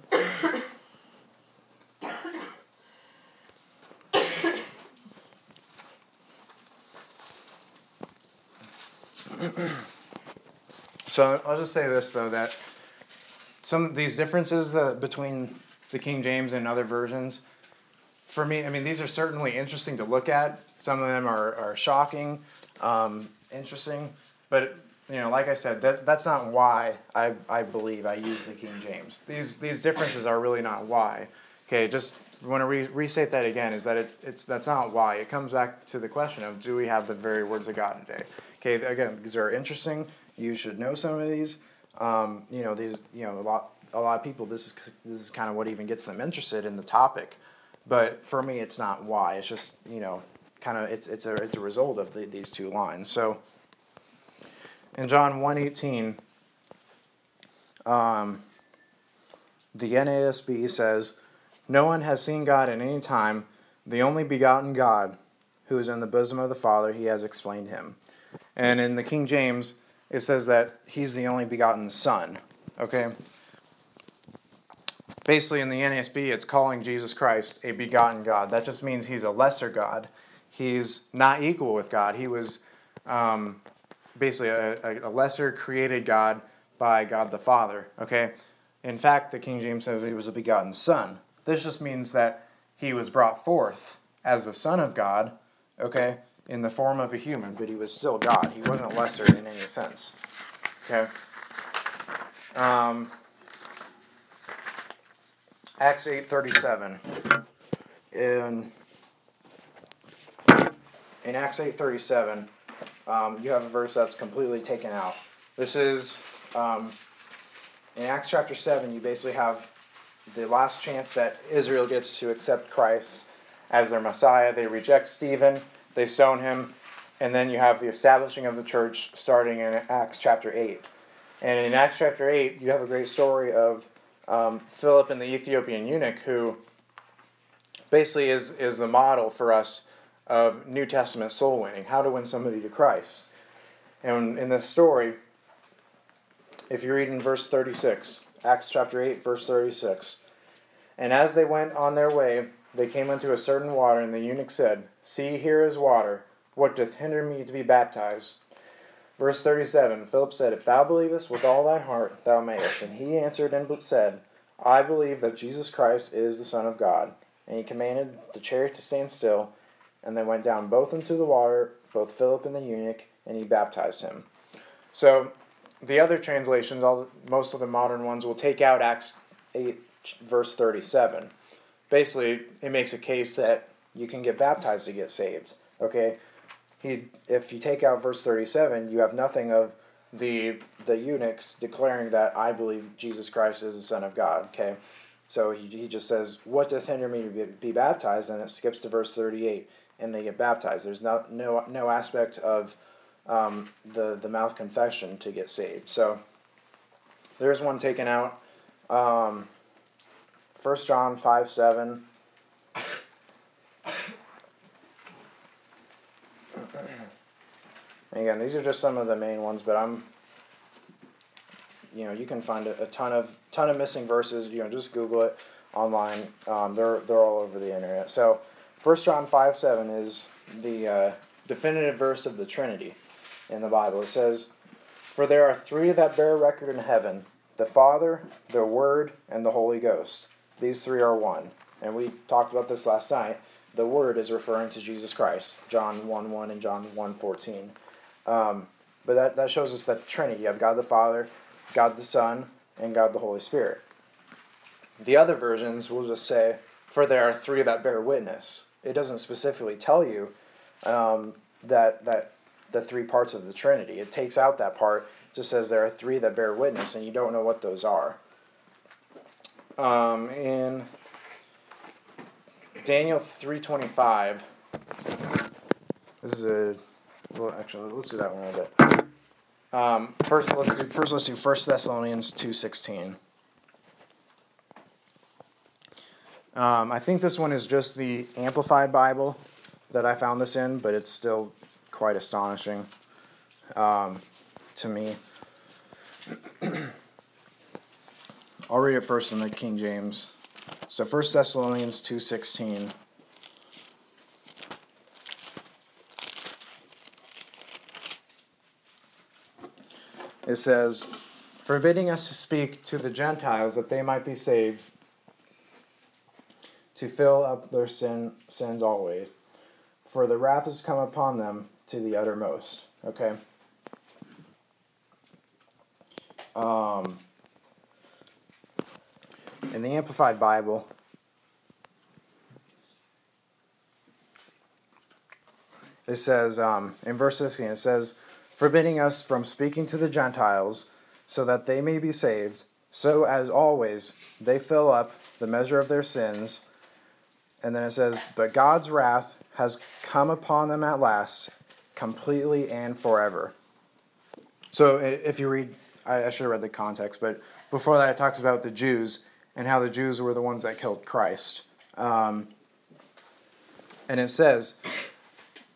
So I'll just say this, though, that some of these differences between the King James and other versions, for me, these are certainly interesting to look at. Some of them are shocking, interesting, but, like I said, that's not why I believe I use the King James. These differences are really not why. Okay, just want to restate that again, is that that's not why. It comes back to the question of, do we have the very words of God today? Okay, again, these are interesting. You should know some of these. A lot of people, this is kind of what even gets them interested in the topic. But for me, it's not why. It's just, it's a result of these two lines. So in John 1:18, the NASB says, "No one has seen God at any time. The only begotten God, who is in the bosom of the Father, he has explained him. And in the King James, it says that he's the only begotten Son. Okay? Basically, in the NASB, it's calling Jesus Christ a begotten God. That just means he's a lesser God. He's not equal with God. He was basically a lesser created God by God the Father. Okay? In fact, the King James says he was a begotten Son. This just means that he was brought forth as the Son of God, okay, in the form of a human, but he was still God. He wasn't lesser in any sense. Okay? Acts 8:37. In Acts 8:37, you have a verse that's completely taken out. This is in Acts chapter 7. You basically have the last chance that Israel gets to accept Christ as their Messiah. They reject Stephen, they stone him, and then you have the establishing of the church starting in Acts chapter 8. And in Acts chapter 8, you have a great story of Philip and the Ethiopian eunuch, who basically is the model for us of New Testament soul winning, how to win somebody to Christ. And in this story, if you read in verse 36, Acts chapter 8, verse 36, "And as they went on their way, they came unto a certain water, and the eunuch said, See, here is water. What doth hinder me to be baptized? Verse 37, Philip said, If thou believest with all thine heart, thou mayest. And he answered and said, I believe that Jesus Christ is the Son of God. And he commanded the chariot to stand still, and they went down both into the water, both Philip and the eunuch, and he baptized him." So the other translations, most of the modern ones, will take out Acts 8, verse 37. Basically, it makes a case that you can get baptized to get saved. Okay? If you take out verse 37, you have nothing of the eunuchs declaring that I believe Jesus Christ is the Son of God. Okay? So he just says, what doth hinder me to be baptized? And it skips to verse 38, and they get baptized. There's no aspect of the mouth confession to get saved. So there's one taken out. 1 John 5:7. And again, these are just some of the main ones, but you can find a ton of missing verses. Just Google it online. They're all over the internet. So 1 John 5:7 is the definitive verse of the Trinity in the Bible. It says, "For there are three that bear record in heaven, the Father, the Word, and the Holy Ghost. These three are one." And we talked about this last night. The Word is referring to Jesus Christ, John 1:1 and John 1:14. But that shows us that the Trinity, you have God the Father, God the Son, and God the Holy Spirit. The other versions will just say, "For there are three that bear witness." It doesn't specifically tell you that the three parts of the Trinity. It takes out that part, just says there are three that bear witness, and you don't know what those are. In Daniel 3:25, this is actually, let's do that one a little bit. First, let's do 1 Thessalonians 2:16. I think this one is just the Amplified Bible that I found this in, but it's still quite astonishing to me. I'll read it first in the King James. So 1 Thessalonians 2:16. It says, "Forbidding us to speak to the Gentiles that they might be saved, to fill up their sins always. For the wrath has come upon them to the uttermost." Okay? In the Amplified Bible, it says, in verse 16, it says, "Forbidding us from speaking to the Gentiles, so that they may be saved, so as always they fill up the measure of their sins." And then it says, "But God's wrath has come upon them at last, completely and forever." So if you read, I should have read the context, but before that it talks about the Jews and how the Jews were the ones that killed Christ. And it says,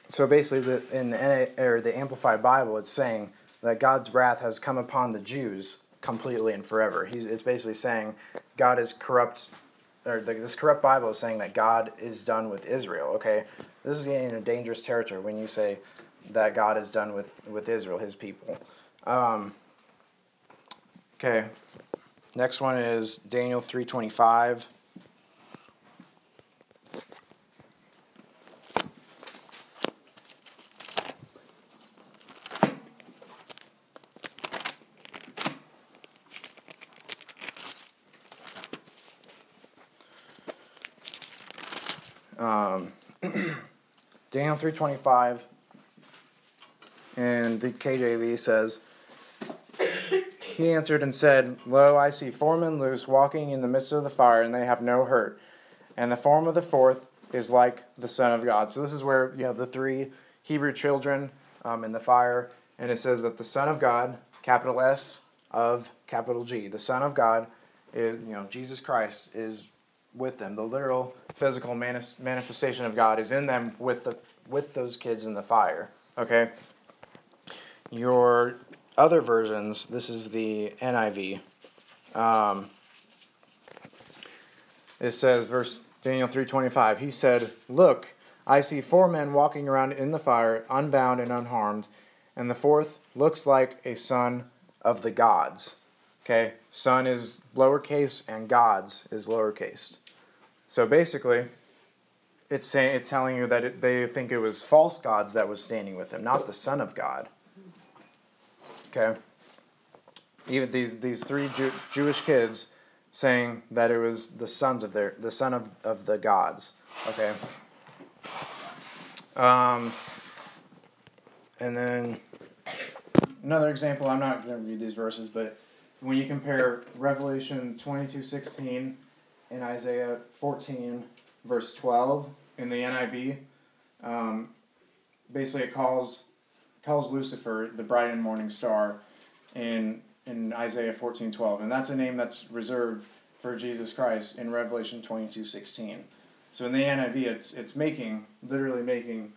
So basically, in the Amplified Bible, it's saying that God's wrath has come upon the Jews completely and forever. It's basically saying God is corrupt, or this corrupt Bible is saying that God is done with Israel. Okay, this is getting into dangerous territory when you say that God is done with Israel, His people. Okay, next one is Daniel 3:25. Daniel 3:25, and the KJV says, "He answered and said, Lo, I see 4 men loose, walking in the midst of the fire, and they have no hurt. And the form of the fourth is like the Son of God." So this is where you have the 3 Hebrew children in the fire, and it says that the Son of God, capital S of capital G, the Son of God is, Jesus Christ is with them. The literal physical manifestation of God is in them with those kids in the fire. Okay? Your other versions, this is the NIV. It says, Daniel 3:25, he said, "Look, I see 4 men walking around in the fire, unbound and unharmed, and the fourth looks like a son of the gods." Okay? Son is lowercase and gods is lowercase. So basically, it's telling you that they think it was false gods that was standing with them, not the Son of God. Okay? Even these 3 Jewish kids saying that it was the son of the gods. Okay? And then another example, I'm not going to read these verses, but when you compare Revelation 22:16 and Isaiah 14, verse 12 in the NIV, basically it calls Lucifer the bright and morning star in Isaiah 14:12, and that's a name that's reserved for Jesus Christ in Revelation 22:16. So in the NIV, it's literally making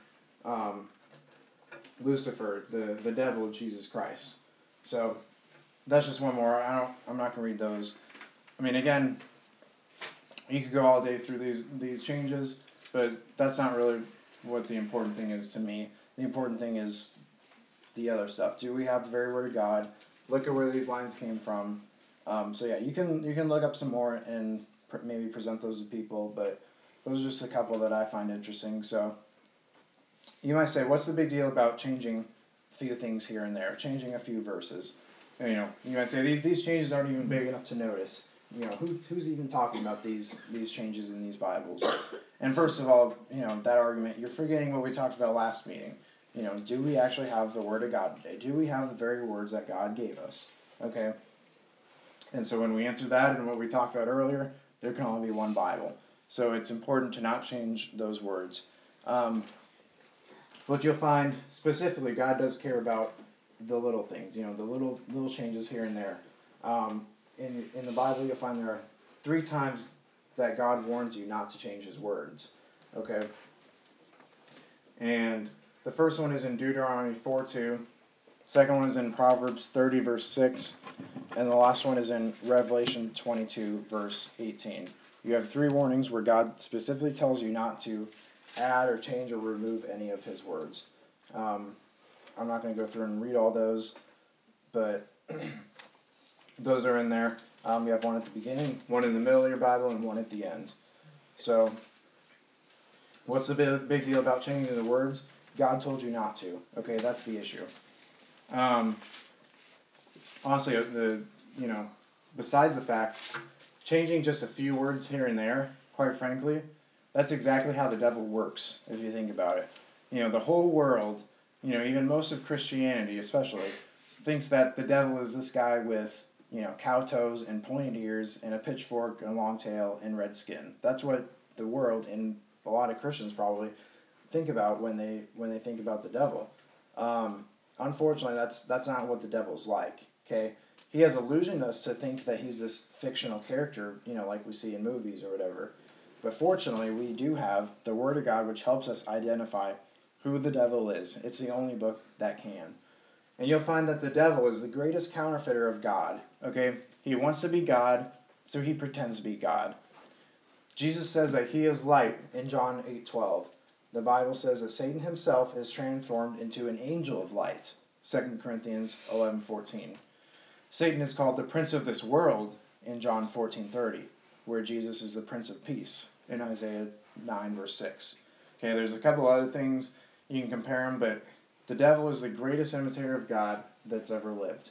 Lucifer the devil of Jesus Christ. So that's just one more. I'm not gonna read those. I mean, again, you could go all day through these changes, but that's not really what the important thing is to me. The important thing is the other stuff. Do we have the very word of God? Look at where these lines came from. So yeah, you can look up some more and maybe present those to people, but those are just a couple that I find interesting. So you might say, what's the big deal about changing a few things here and there, changing a few verses? And, you might say these changes aren't even big enough to notice. Who's even talking about these changes in these Bibles? And first of all, that argument, you're forgetting what we talked about last meeting. Do we actually have the Word of God today? Do we have the very words that God gave us? Okay? And so when we answer that and what we talked about earlier, there can only be one Bible. So it's important to not change those words. What you'll find, specifically, God does care about the little things, the little changes here and there. In the Bible, you'll find there are 3 times that God warns you not to change His words. Okay? And the first one is in Deuteronomy 4:2. Second one is in Proverbs 30, verse 6. And the last one is in Revelation 22, verse 18. You have 3 warnings where God specifically tells you not to add or change or remove any of His words. I'm not going to go through and read all those, but those are in there. You have one at the beginning, one in the middle of your Bible, and one at the end. So, what's the big deal about changing the words? God told you not to. Okay, that's the issue. Honestly, besides the fact, changing just a few words here and there, quite frankly, that's exactly how the devil works, if you think about it. The whole world, even most of Christianity especially, thinks that the devil is this guy with, cow toes and pointed ears and a pitchfork and a long tail and red skin. That's what the world, and a lot of Christians probably, think about when they think about the devil. Unfortunately, that's not what the devil's like. Okay, he has illusioned us to think that he's this fictional character, like we see in movies or whatever. But fortunately, we do have the Word of God, which helps us identify who the devil is. It's the only book that can. And you'll find that the devil is the greatest counterfeiter of God. Okay? He wants to be God, so he pretends to be God. Jesus says that he is light in John 8:12. The Bible says that Satan himself is transformed into an angel of light. 2 Corinthians 11:14. Satan is called the prince of this world in John 14:30, where Jesus is the prince of peace in Isaiah 9 verse 6. Okay, there's a couple other things you can compare them, but the devil is the greatest imitator of God that's ever lived.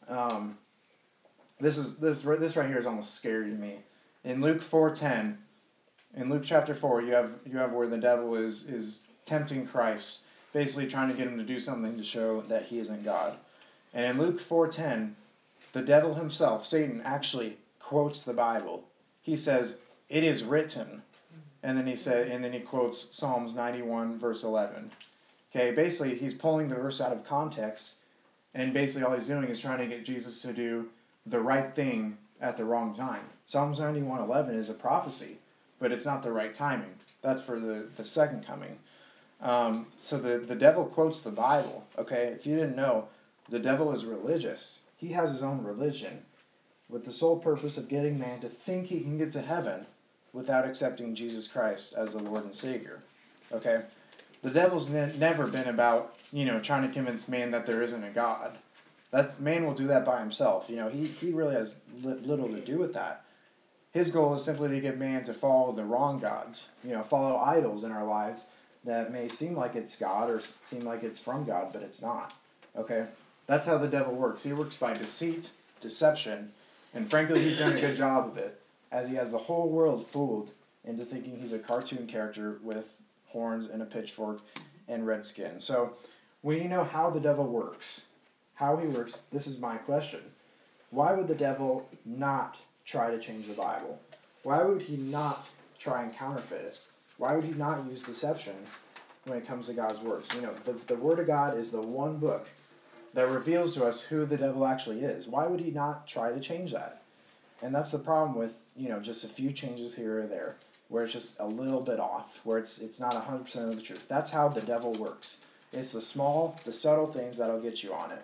This right here is almost scary to me. In Luke 4:10, in Luke chapter 4, you have where the devil is tempting Christ, basically trying to get him to do something to show that he isn't God. And in Luke 4:10, the devil himself, Satan, actually quotes the Bible. He says, "It is written," and then he quotes Psalms 91 verse 11. Okay, basically he's pulling the verse out of context, and basically all he's doing is trying to get Jesus to do the right thing at the wrong time. Psalms 91:11 is a prophecy, but it's not the right timing. That's for the second coming. So the devil quotes the Bible. Okay, if you didn't know, the devil is religious. He has his own religion, with the sole purpose of getting man to think he can get to heaven without accepting Jesus Christ as the Lord and Savior. Okay, the devil's never been about trying to convince man that there isn't a God. That man will do that by himself. He really has little to do with that. His goal is simply to get man to follow the wrong gods. Follow idols in our lives that may seem like it's God or seem like it's from God, but it's not. Okay, that's how the devil works. He works by deceit, deception, and frankly, he's done a good job of it, as he has the whole world fooled into thinking he's a cartoon character with horns and a pitchfork and red skin. So, when you know how the devil works, this is my question. Why would the devil not try to change the Bible? Why would he not try and counterfeit it? Why would he not use deception when it comes to God's works? The Word of God is the one book that reveals to us who the devil actually is. Why would he not try to change that? And that's the problem with, just a few changes here or there, where it's just a little bit off, where it's not 100% of the truth. That's how the devil works. It's the subtle things that'll get you on it.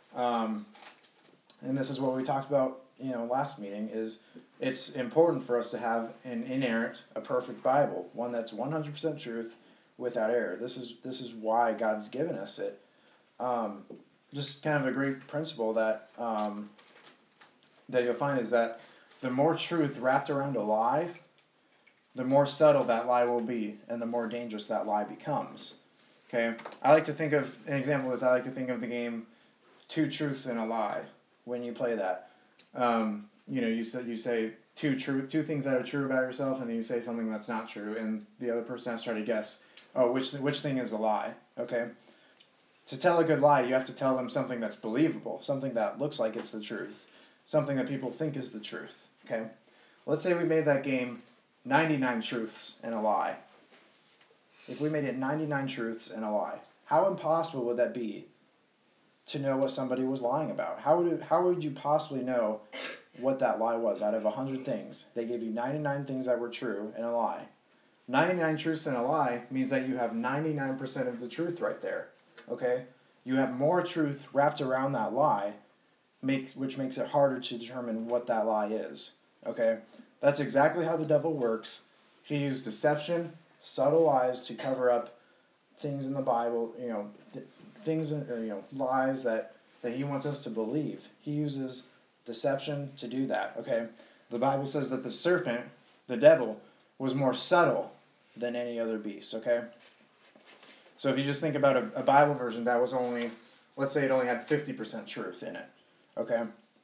And this is what we talked about, last meeting, is it's important for us to have an inerrant, a perfect Bible, one that's 100% truth without error. This is why God's given us it. Just kind of a great principle that you'll find is that the more truth wrapped around a lie, the more subtle that lie will be, and the more dangerous that lie becomes. Okay, I like to think of an example is I like to think of the game Two Truths and a Lie. When you play that, you say two things that are true about yourself, and then you say something that's not true, and the other person has to try to guess, which thing is a lie. Okay, to tell a good lie, you have to tell them something that's believable, something that looks like it's the truth, something that people think is the truth. Okay, let's say we made that game 99 truths and a lie. If we made it 99 truths and a lie, how impossible would that be to know what somebody was lying about? How would you possibly know what that lie was out of 100 things? They gave you 99 things that were true and a lie. 99 truths and a lie means that you have 99% of the truth right there. Okay? You have more truth wrapped around that lie, which makes it harder to determine what that lie is. Okay? That's exactly how the devil works. He uses deception, subtle lies to cover up things in the Bible, lies that he wants us to believe. He uses deception to do that, okay? The Bible says that the serpent, the devil, was more subtle than any other beast, okay? So if you just think about a Bible version that was only, let's say it only had 50% truth in it, okay?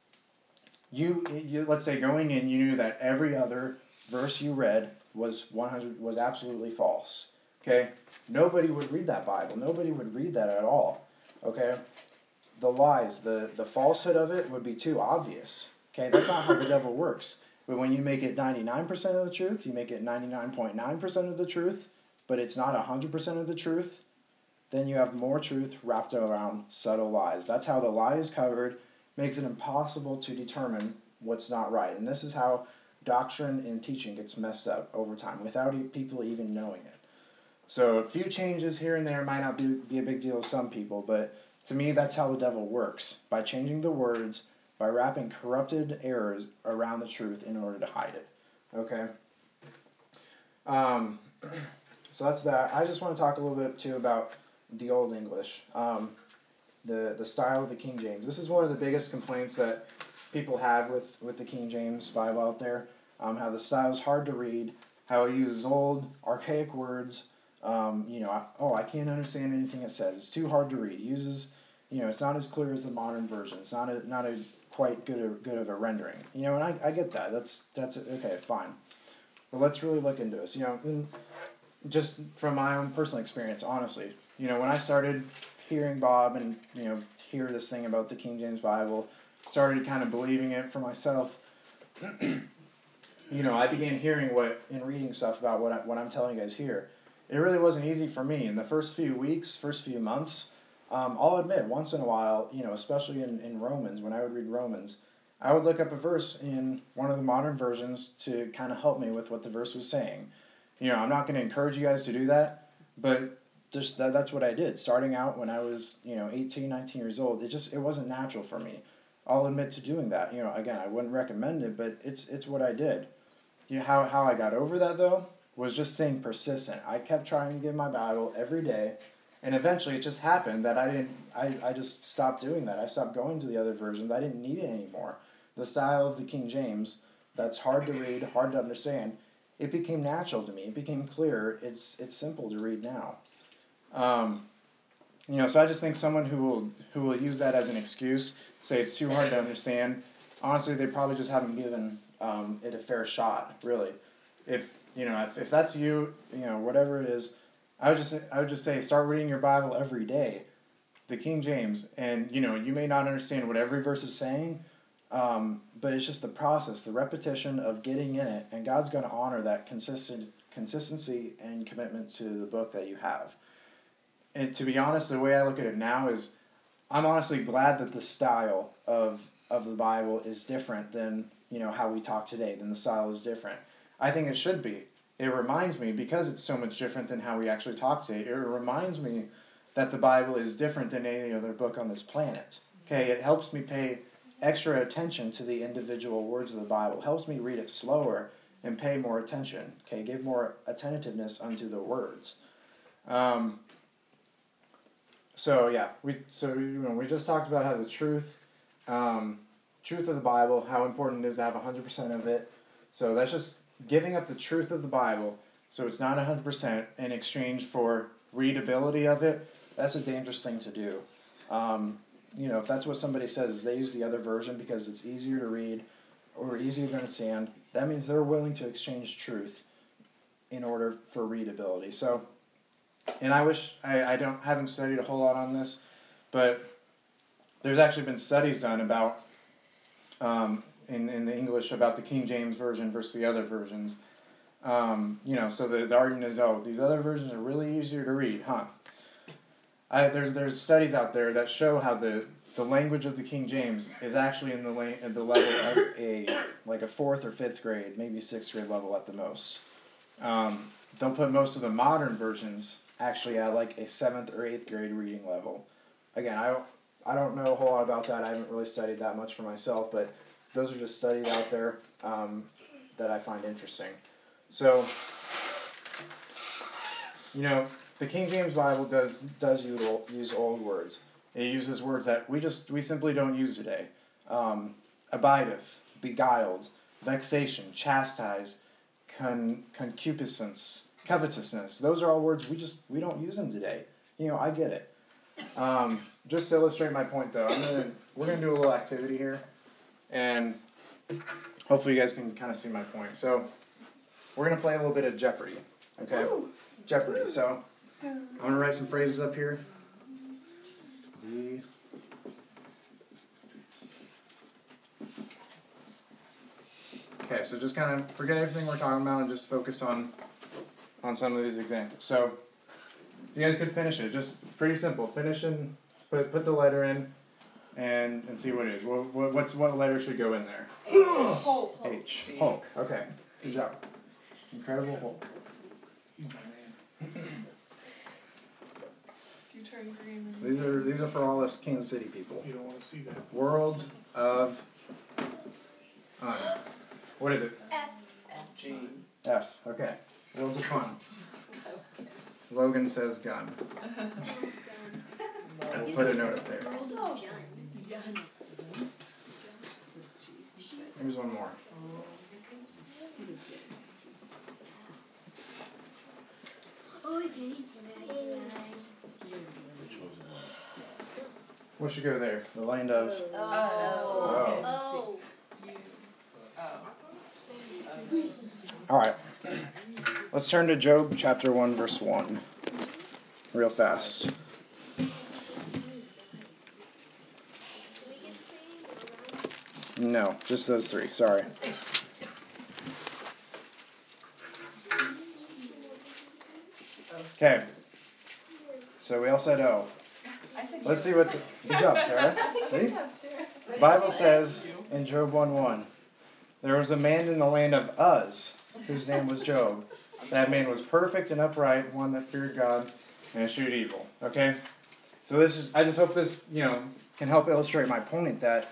You let's say going in, you knew that every other verse you read was absolutely false, okay? Nobody would read that Bible. Nobody would read that at all, okay? The lies, the falsehood of it would be too obvious, okay? That's not how the devil works. But when you make it 99% of the truth, you make it 99.9% of the truth, but it's not 100% of the truth, then you have more truth wrapped around subtle lies. That's how the lie is covered, makes it impossible to determine what's not right. And this is how doctrine and teaching gets messed up over time, without people even knowing it. So a few changes here and there might not be a big deal to some people, but to me that's how the devil works, by changing the words, by wrapping corrupted errors around the truth in order to hide it. Okay? So that's that. I just want to talk a little bit too about the Old English, the style of the King James. This is one of the biggest complaints that people have with the King James Bible out there. How the style is hard to read, how it uses old, archaic words. I can't understand anything it says. It's too hard to read. It uses, it's not as clear as the modern version. It's not a quite good of a rendering. And I get that. That's okay, fine. But let's really look into this. Just from my own personal experience, honestly, when I started hearing Bob and hear this thing about the King James Bible, started kind of believing it for myself. I began hearing and reading stuff about what I'm telling you guys here. It really wasn't easy for me in the first few weeks, first few months. I'll admit, once in a while, especially in Romans, when I would read Romans, I would look up a verse in one of the modern versions to kind of help me with what the verse was saying. I'm not going to encourage you guys to do that, but just that's what I did. Starting out when I was, 18, 19 years old, it wasn't natural for me. I'll admit to doing that. Again, I wouldn't recommend it, but it's what I did. How I got over that, though, was just staying persistent. I kept trying to get my Bible every day, and eventually it just happened that I just stopped doing that. I stopped going to the other versions. I didn't need it anymore. The style of the King James, that's hard to read, hard to understand, it became natural to me. It became clear. It's simple to read now. So I just think someone who will use that as an excuse, say it's too hard to understand, honestly, they probably just haven't given it a fair shot, really. If that's you, whatever it is, I would just say start reading your Bible every day, the King James, and you may not understand what every verse is saying, but it's just the process, the repetition of getting in it, and God's going to honor that consistency and commitment to the book that you have. And to be honest, the way I look at it now is, I'm honestly glad that the style of the Bible is different than how we talk today. Than the style is different. I think it should be. It reminds me, because it's so much different than how we actually talk today, it reminds me that the Bible is different than any other book on this planet. Okay, it helps me pay extra attention to the individual words of the Bible. It helps me read it slower and pay more attention. Okay, give more attentiveness unto the words. We just talked about how the truth of the Bible, how important it is to have 100% of it. So that's just giving up the truth of the Bible, so it's not 100% in exchange for readability of it. That's a dangerous thing to do. If that's what somebody says, they use the other version because it's easier to read or easier to understand, that means they're willing to exchange truth in order for readability. So, and I wish I haven't studied a whole lot on this, but there's actually been studies done about in the English about the King James version versus the other versions. So the argument is, these other versions are really easier to read, huh? There's studies out there that show how the language of the King James is actually in the level of a 4th or 5th grade, maybe 6th grade level at the most. They'll put most of the modern versions actually at like a 7th or 8th grade reading level. Again, I don't know a whole lot about that. I haven't really studied that much for myself, but those are just studies out there that I find interesting. So, the King James Bible does use old words. It uses words that we simply don't use today. Abideth, beguiled, vexation, chastise, concupiscence, covetousness. Those are all words we don't use them today. I get it. Just to illustrate my point, though, we're gonna do a little activity here, and hopefully you guys can kind of see my point. So, we're gonna play a little bit of Jeopardy. Okay, Ooh. Jeopardy. So, I'm gonna write some phrases up here. Okay, so just kind of forget everything we're talking about and just focus on some of these examples. So, if you guys could finish it, just pretty simple. Finish and put the letter in and see what it is. What letter should go in there? Hulk. H. Hulk. Okay, good job. Incredible Hulk. turn green. These are for all us Kansas City people. You don't want to see that. World of what is it? G. F. Okay. World of Fun. Logan says gun. We'll put a note up there. Here's one more. What should go there? The land of. Oh. All right. Let's turn to Job chapter 1, verse 1. Real fast. No, just those three. Sorry. Okay. So we all said O. Let's see what the... Good job, Sarah. See? The Bible says in Job 1:1, there was a man in the land of Uz, whose name was Job. That man was perfect and upright, one that feared God and eschewed evil. Okay? So this is, I just hope this, can help illustrate my point that,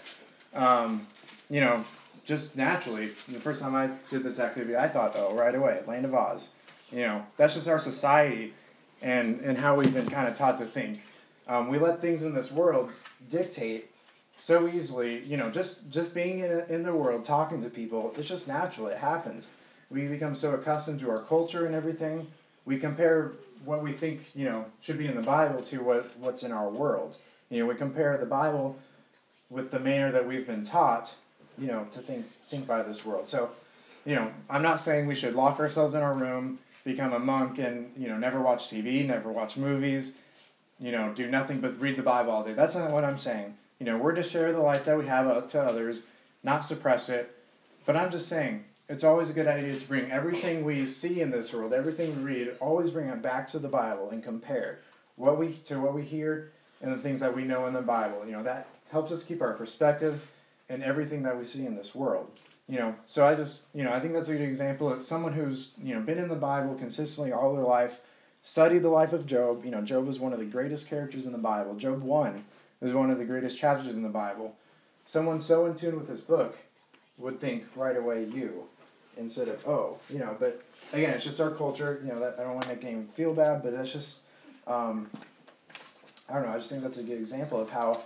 just naturally, the first time I did this activity, I thought, oh, right away, land of Oz. That's just our society and how we've been kind of taught to think. We let things in this world dictate so easily, just being in the world, talking to people, it's just natural, it happens. We become so accustomed to our culture and everything, we compare what we think, should be in the Bible to what's in our world. We compare the Bible with the manner that we've been taught, to think by this world. So, I'm not saying we should lock ourselves in our room, become a monk and, never watch TV, never watch movies, do nothing but read the Bible all day. That's not what I'm saying. We're to share the light that we have to others, not suppress it. But I'm just saying, it's always a good idea to bring everything we see in this world, everything we read, always bring it back to the Bible and compare what we hear and the things that we know in the Bible. That helps us keep our perspective in everything that we see in this world. So I just, I think that's a good example of someone who's, been in the Bible consistently all their life, studied the life of Job. Job was one of the greatest characters in the Bible. Job 1 is one of the greatest chapters in the Bible. Someone so in tune with this book would think right away you instead of oh, but again, it's just our culture, that I don't want to make anyone feel bad, but that's just, I don't know, I just think that's a good example of how,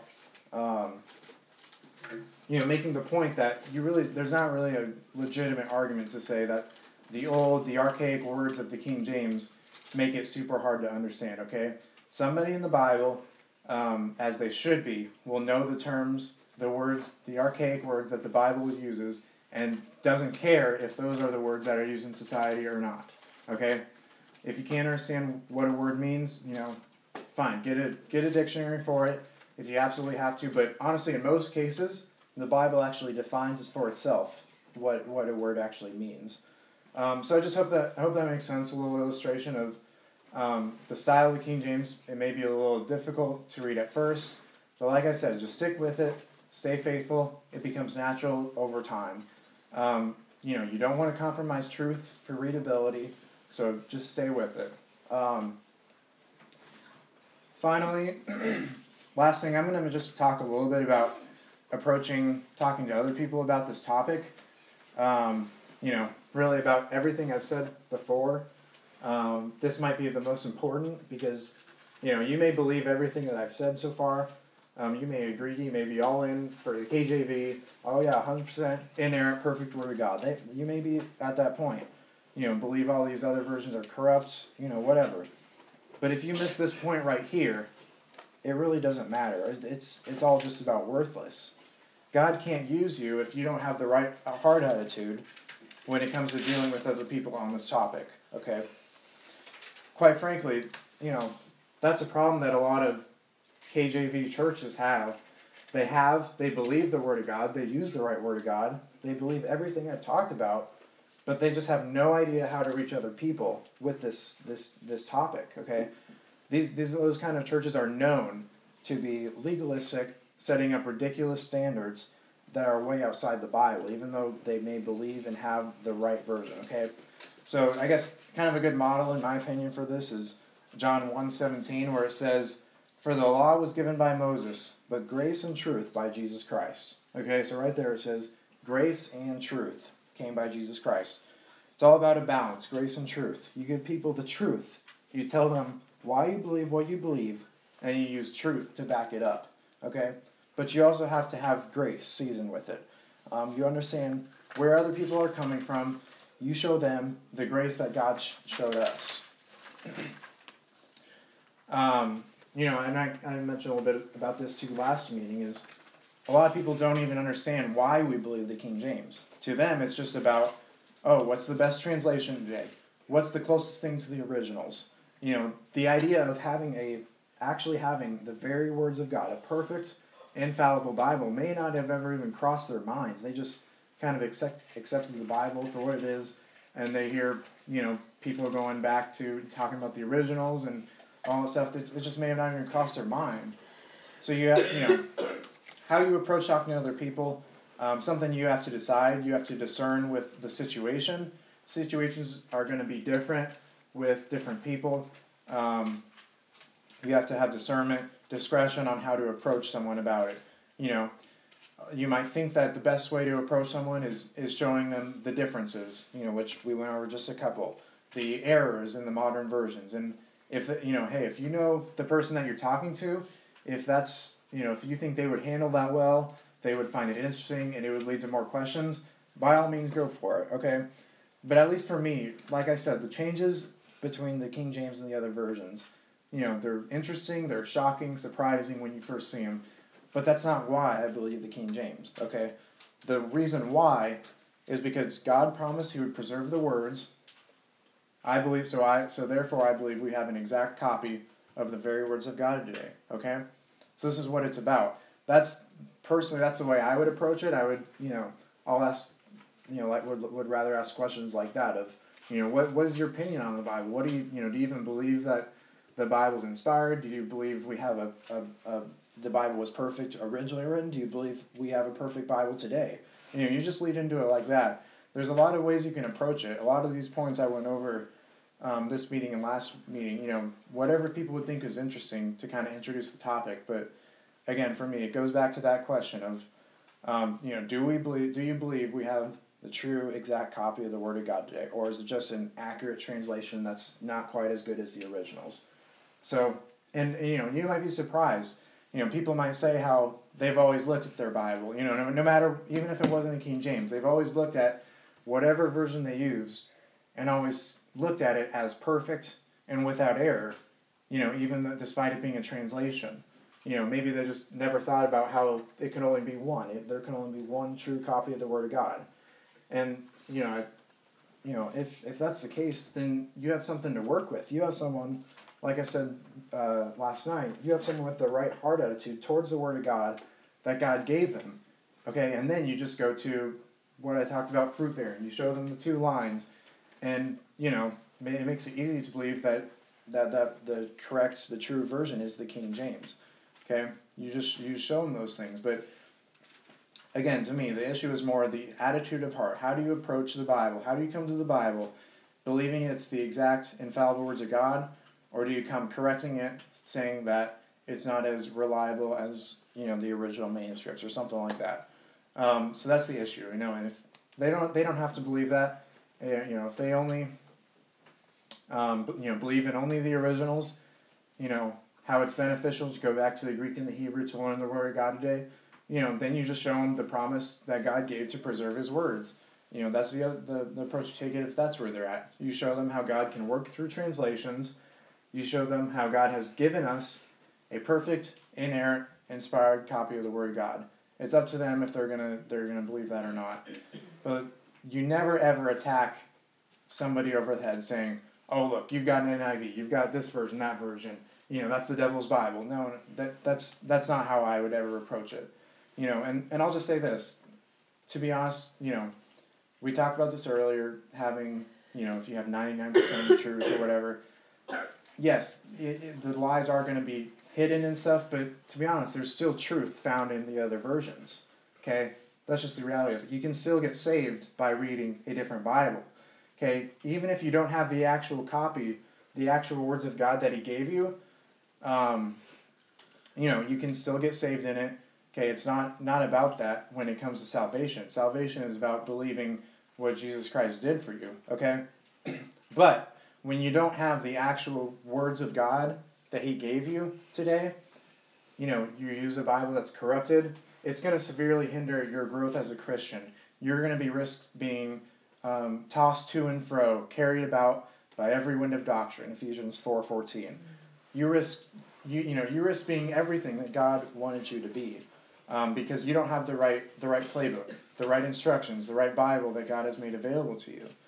making the point that there's not really a legitimate argument to say that the archaic words of the King James make it super hard to understand, okay? Somebody in the Bible, as they should be, will know the terms, the words, the archaic words that the Bible uses, and doesn't care if those are the words that are used in society or not, okay? If you can't understand what a word means, fine, get a dictionary for it if you absolutely have to, but honestly, in most cases, the Bible actually defines for itself what a word actually means. So I just hope that makes sense, a little illustration of the style of the King James. It may be a little difficult to read at first, but like I said, just stick with it, stay faithful, it becomes natural over time. You don't want to compromise truth for readability, so just stay with it. Finally, last thing, I'm going to just talk a little bit about talking to other people about this topic. Really about everything I've said before. This might be the most important because, you may believe everything that I've said so far. You may agree, you may be all in for the KJV. Oh yeah, 100% inerrant, perfect word of God. You may be at that point. Believe all these other versions are corrupt, whatever. But if you miss this point right here, it really doesn't matter. It's all just about worthless. God can't use you if you don't have the right heart attitude when it comes to dealing with other people on this topic, okay? Quite frankly, that's a problem that a lot of KJV churches have. They believe the Word of God, they use the right Word of God, they believe everything I've talked about, but they just have no idea how to reach other people with this topic, okay? Those kind of churches are known to be legalistic, setting up ridiculous standards that are way outside the Bible, even though they may believe and have the right version, okay? So I guess kind of a good model, in my opinion, for this is John 1:17, where it says, For the law was given by Moses, but grace and truth by Jesus Christ. Okay, so right there it says, grace and truth came by Jesus Christ. It's all about a balance, grace and truth. You give people the truth. You tell them why you believe what you believe, and you use truth to back it up. Okay? But you also have to have grace seasoned with it. You understand where other people are coming from. You show them the grace that God showed us. And I mentioned a little bit about this too last meeting, is a lot of people don't even understand why we believe the King James. To them, it's just about, oh, what's the best translation today? What's the closest thing to the originals? The idea of actually having the very words of God, a perfect, infallible Bible, may not have ever even crossed their minds. They just kind of accepted the Bible for what it is, and they hear, people going back to talking about the originals and all the stuff that it just may have not even crossed their mind. So you have, how you approach talking to other people, something you have to decide. You have to discern with the situation. Situations are going to be different with different people. You have to have discernment, discretion on how to approach someone about it. You might think that the best way to approach someone is showing them the differences, which we went over just a couple, the errors in the modern versions. And if you know the person that you're talking to, if you think they would handle that well, they would find it interesting, and it would lead to more questions, by all means go for it, okay? But at least for me, like I said, the changes between the King James and the other versions, they're interesting, they're shocking, surprising when you first see them, but that's not why I believe the King James, okay? The reason why is because God promised He would preserve the words. I believe therefore I believe we have an exact copy of the very words of God today, okay? So this is what it's about. That's the way I would approach it. I would, I'll ask, would rather ask questions like that of, what is your opinion on the Bible? What do you even believe that the Bible's inspired? Do you believe we have the Bible was perfect originally written? Do you believe we have a perfect Bible today? You just lead into it like that. There's a lot of ways you can approach it. A lot of these points I went over this meeting and last meeting, whatever people would think is interesting to kind of introduce the topic. But again, for me, it goes back to that question of, do you believe we have the true exact copy of the Word of God today, or is it just an accurate translation that's not quite as good as the originals? So, and you might be surprised. People might say how they've always looked at their Bible. No matter, even if it wasn't the King James, they've always looked at whatever version they used, and always looked at it as perfect and without error. Despite it being a translation. Maybe they just never thought about how it can only be one. There can only be one true copy of the Word of God. And, if that's the case, then you have something to work with. You have someone, like I said last night, you have someone with the right heart attitude towards the Word of God that God gave them. Okay, and then you just go to what I talked about, fruit bearing. You show them the 2 lines, and, it makes it easy to believe that the true version is the King James. Okay, you show them those things, but again, to me, the issue is more the attitude of heart. How do you approach the Bible? How do you come to the Bible, believing it's the exact infallible words of God, or do you come correcting it, saying that it's not as reliable as the original manuscripts or something like that? So that's the issue, and if they don't have to believe that, if they only believe in only the originals, how it's beneficial to go back to the Greek and the Hebrew to learn the Word of God today, then you just show them the promise that God gave to preserve His words. That's the approach you take it if that's where they're at. You show them how God can work through translations. You show them how God has given us a perfect, inerrant, inspired copy of the Word of God. It's up to them if they're gonna believe that or not. But you never ever attack somebody over the head saying, "Oh, look, you've got an NIV, you've got this version, that version. That's the devil's Bible." No, that's not how I would ever approach it. And I'll just say this. To be honest, we talked about this earlier, having, if you have 99% of the truth or whatever, yes, the lies are going to be hidden and stuff, but to be honest, there's still truth found in the other versions. Okay? That's just the reality of it. You can still get saved by reading a different Bible. Okay? Even if you don't have the actual copy, the actual words of God that He gave you, you can still get saved in it. Okay, it's not about that when it comes to salvation. Salvation is about believing what Jesus Christ did for you, okay? But when you don't have the actual words of God that he gave you today, you use a Bible that's corrupted, it's going to severely hinder your growth as a Christian. You're going to be risk being tossed to and fro, carried about by every wind of doctrine, Ephesians 4:14. You risk being everything that God wanted you to be, because you don't have the right playbook, the right instructions, the right Bible that God has made available to you.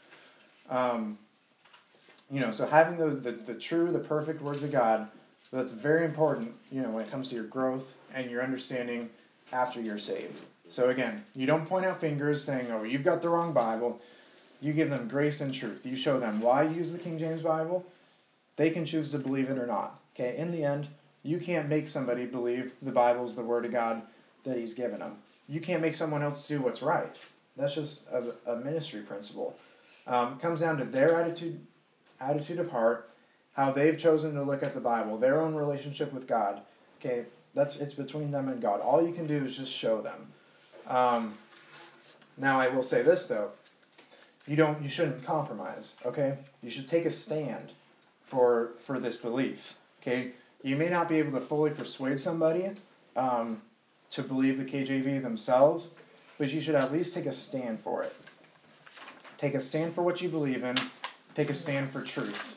So having the perfect words of God, that's very important, when it comes to your growth and your understanding after you're saved. So again, you don't point out fingers saying, oh, you've got the wrong Bible. You give them grace and truth. You show them why you use the King James Bible. They can choose to believe it or not. Okay, in the end, you can't make somebody believe the Bible is the Word of God that he's given them. You can't make someone else do what's right. That's just a ministry principle. It comes down to their attitude of heart, how they've chosen to look at the Bible, their own relationship with God. Okay, it's between them and God. All you can do is just show them. Now I will say this though, you shouldn't compromise. Okay, you should take a stand for this belief. Okay, you may not be able to fully persuade somebody to believe the KJV themselves, but you should at least take a stand for it. Take a stand for what you believe in. Take a stand for truth.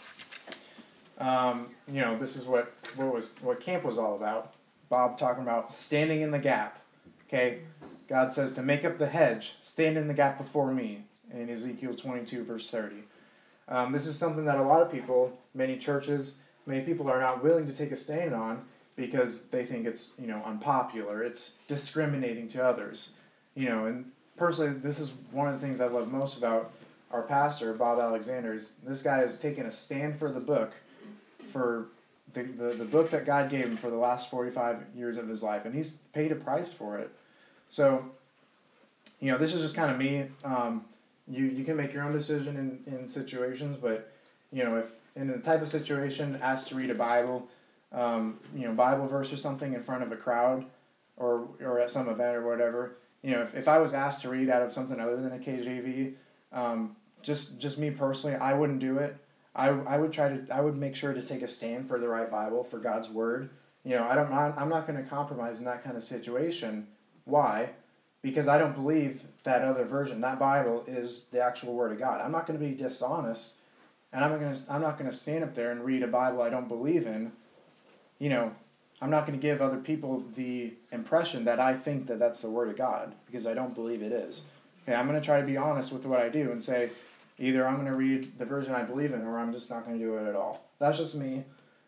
This is what camp was all about. Bob talking about standing in the gap. Okay, God says to make up the hedge, stand in the gap before me, in Ezekiel 22 verse 30. This is something that a lot of people, many churches, many people are not willing to take a stand on because they think it's unpopular. It's discriminating to others. And personally, this is one of the things I love most about our pastor, Bob Alexander, is this guy has taken a stand for the book, for the book that God gave him for the last 45 years of his life, and he's paid a price for it. So, this is just kind of me. You can make your own decision in situations, but, if in the type of situation asked to read a Bible, Bible verse or something in front of a crowd or at some event or whatever, if I was asked to read out of something other than a KJV, just me personally, I wouldn't do it. I would make sure to take a stand for the right Bible, for God's Word. I'm not going to compromise in that kind of situation. Why? Because I don't believe that other version, that Bible, is the actual Word of God. I'm not going to be dishonest, and I'm not going to stand up there and read a Bible I don't believe in. I'm not going to give other people the impression that I think that that's the Word of God, because I don't believe it is. Okay, I'm going to try to be honest with what I do and say, either I'm going to read the version I believe in, or I'm just not going to do it at all. That's just me.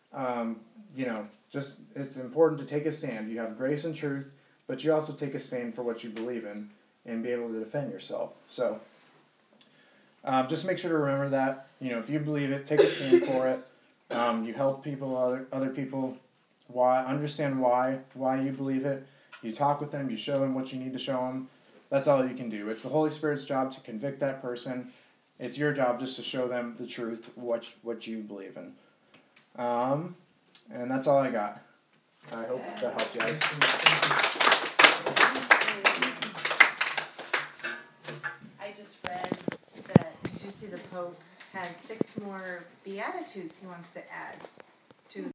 It's important to take a stand. You have grace and truth, but you also take a stand for what you believe in and be able to defend yourself. So, just make sure to remember that. If you believe it, take a stand for it. You help people, other people, understand why you believe it. You talk with them. You show them what you need to show them. That's all you can do. It's the Holy Spirit's job to convict that person. It's your job just to show them the truth, what you believe in. And that's all I got. I hope that helped you guys. I just read that, did you see the Pope has 6 more Beatitudes he wants to add to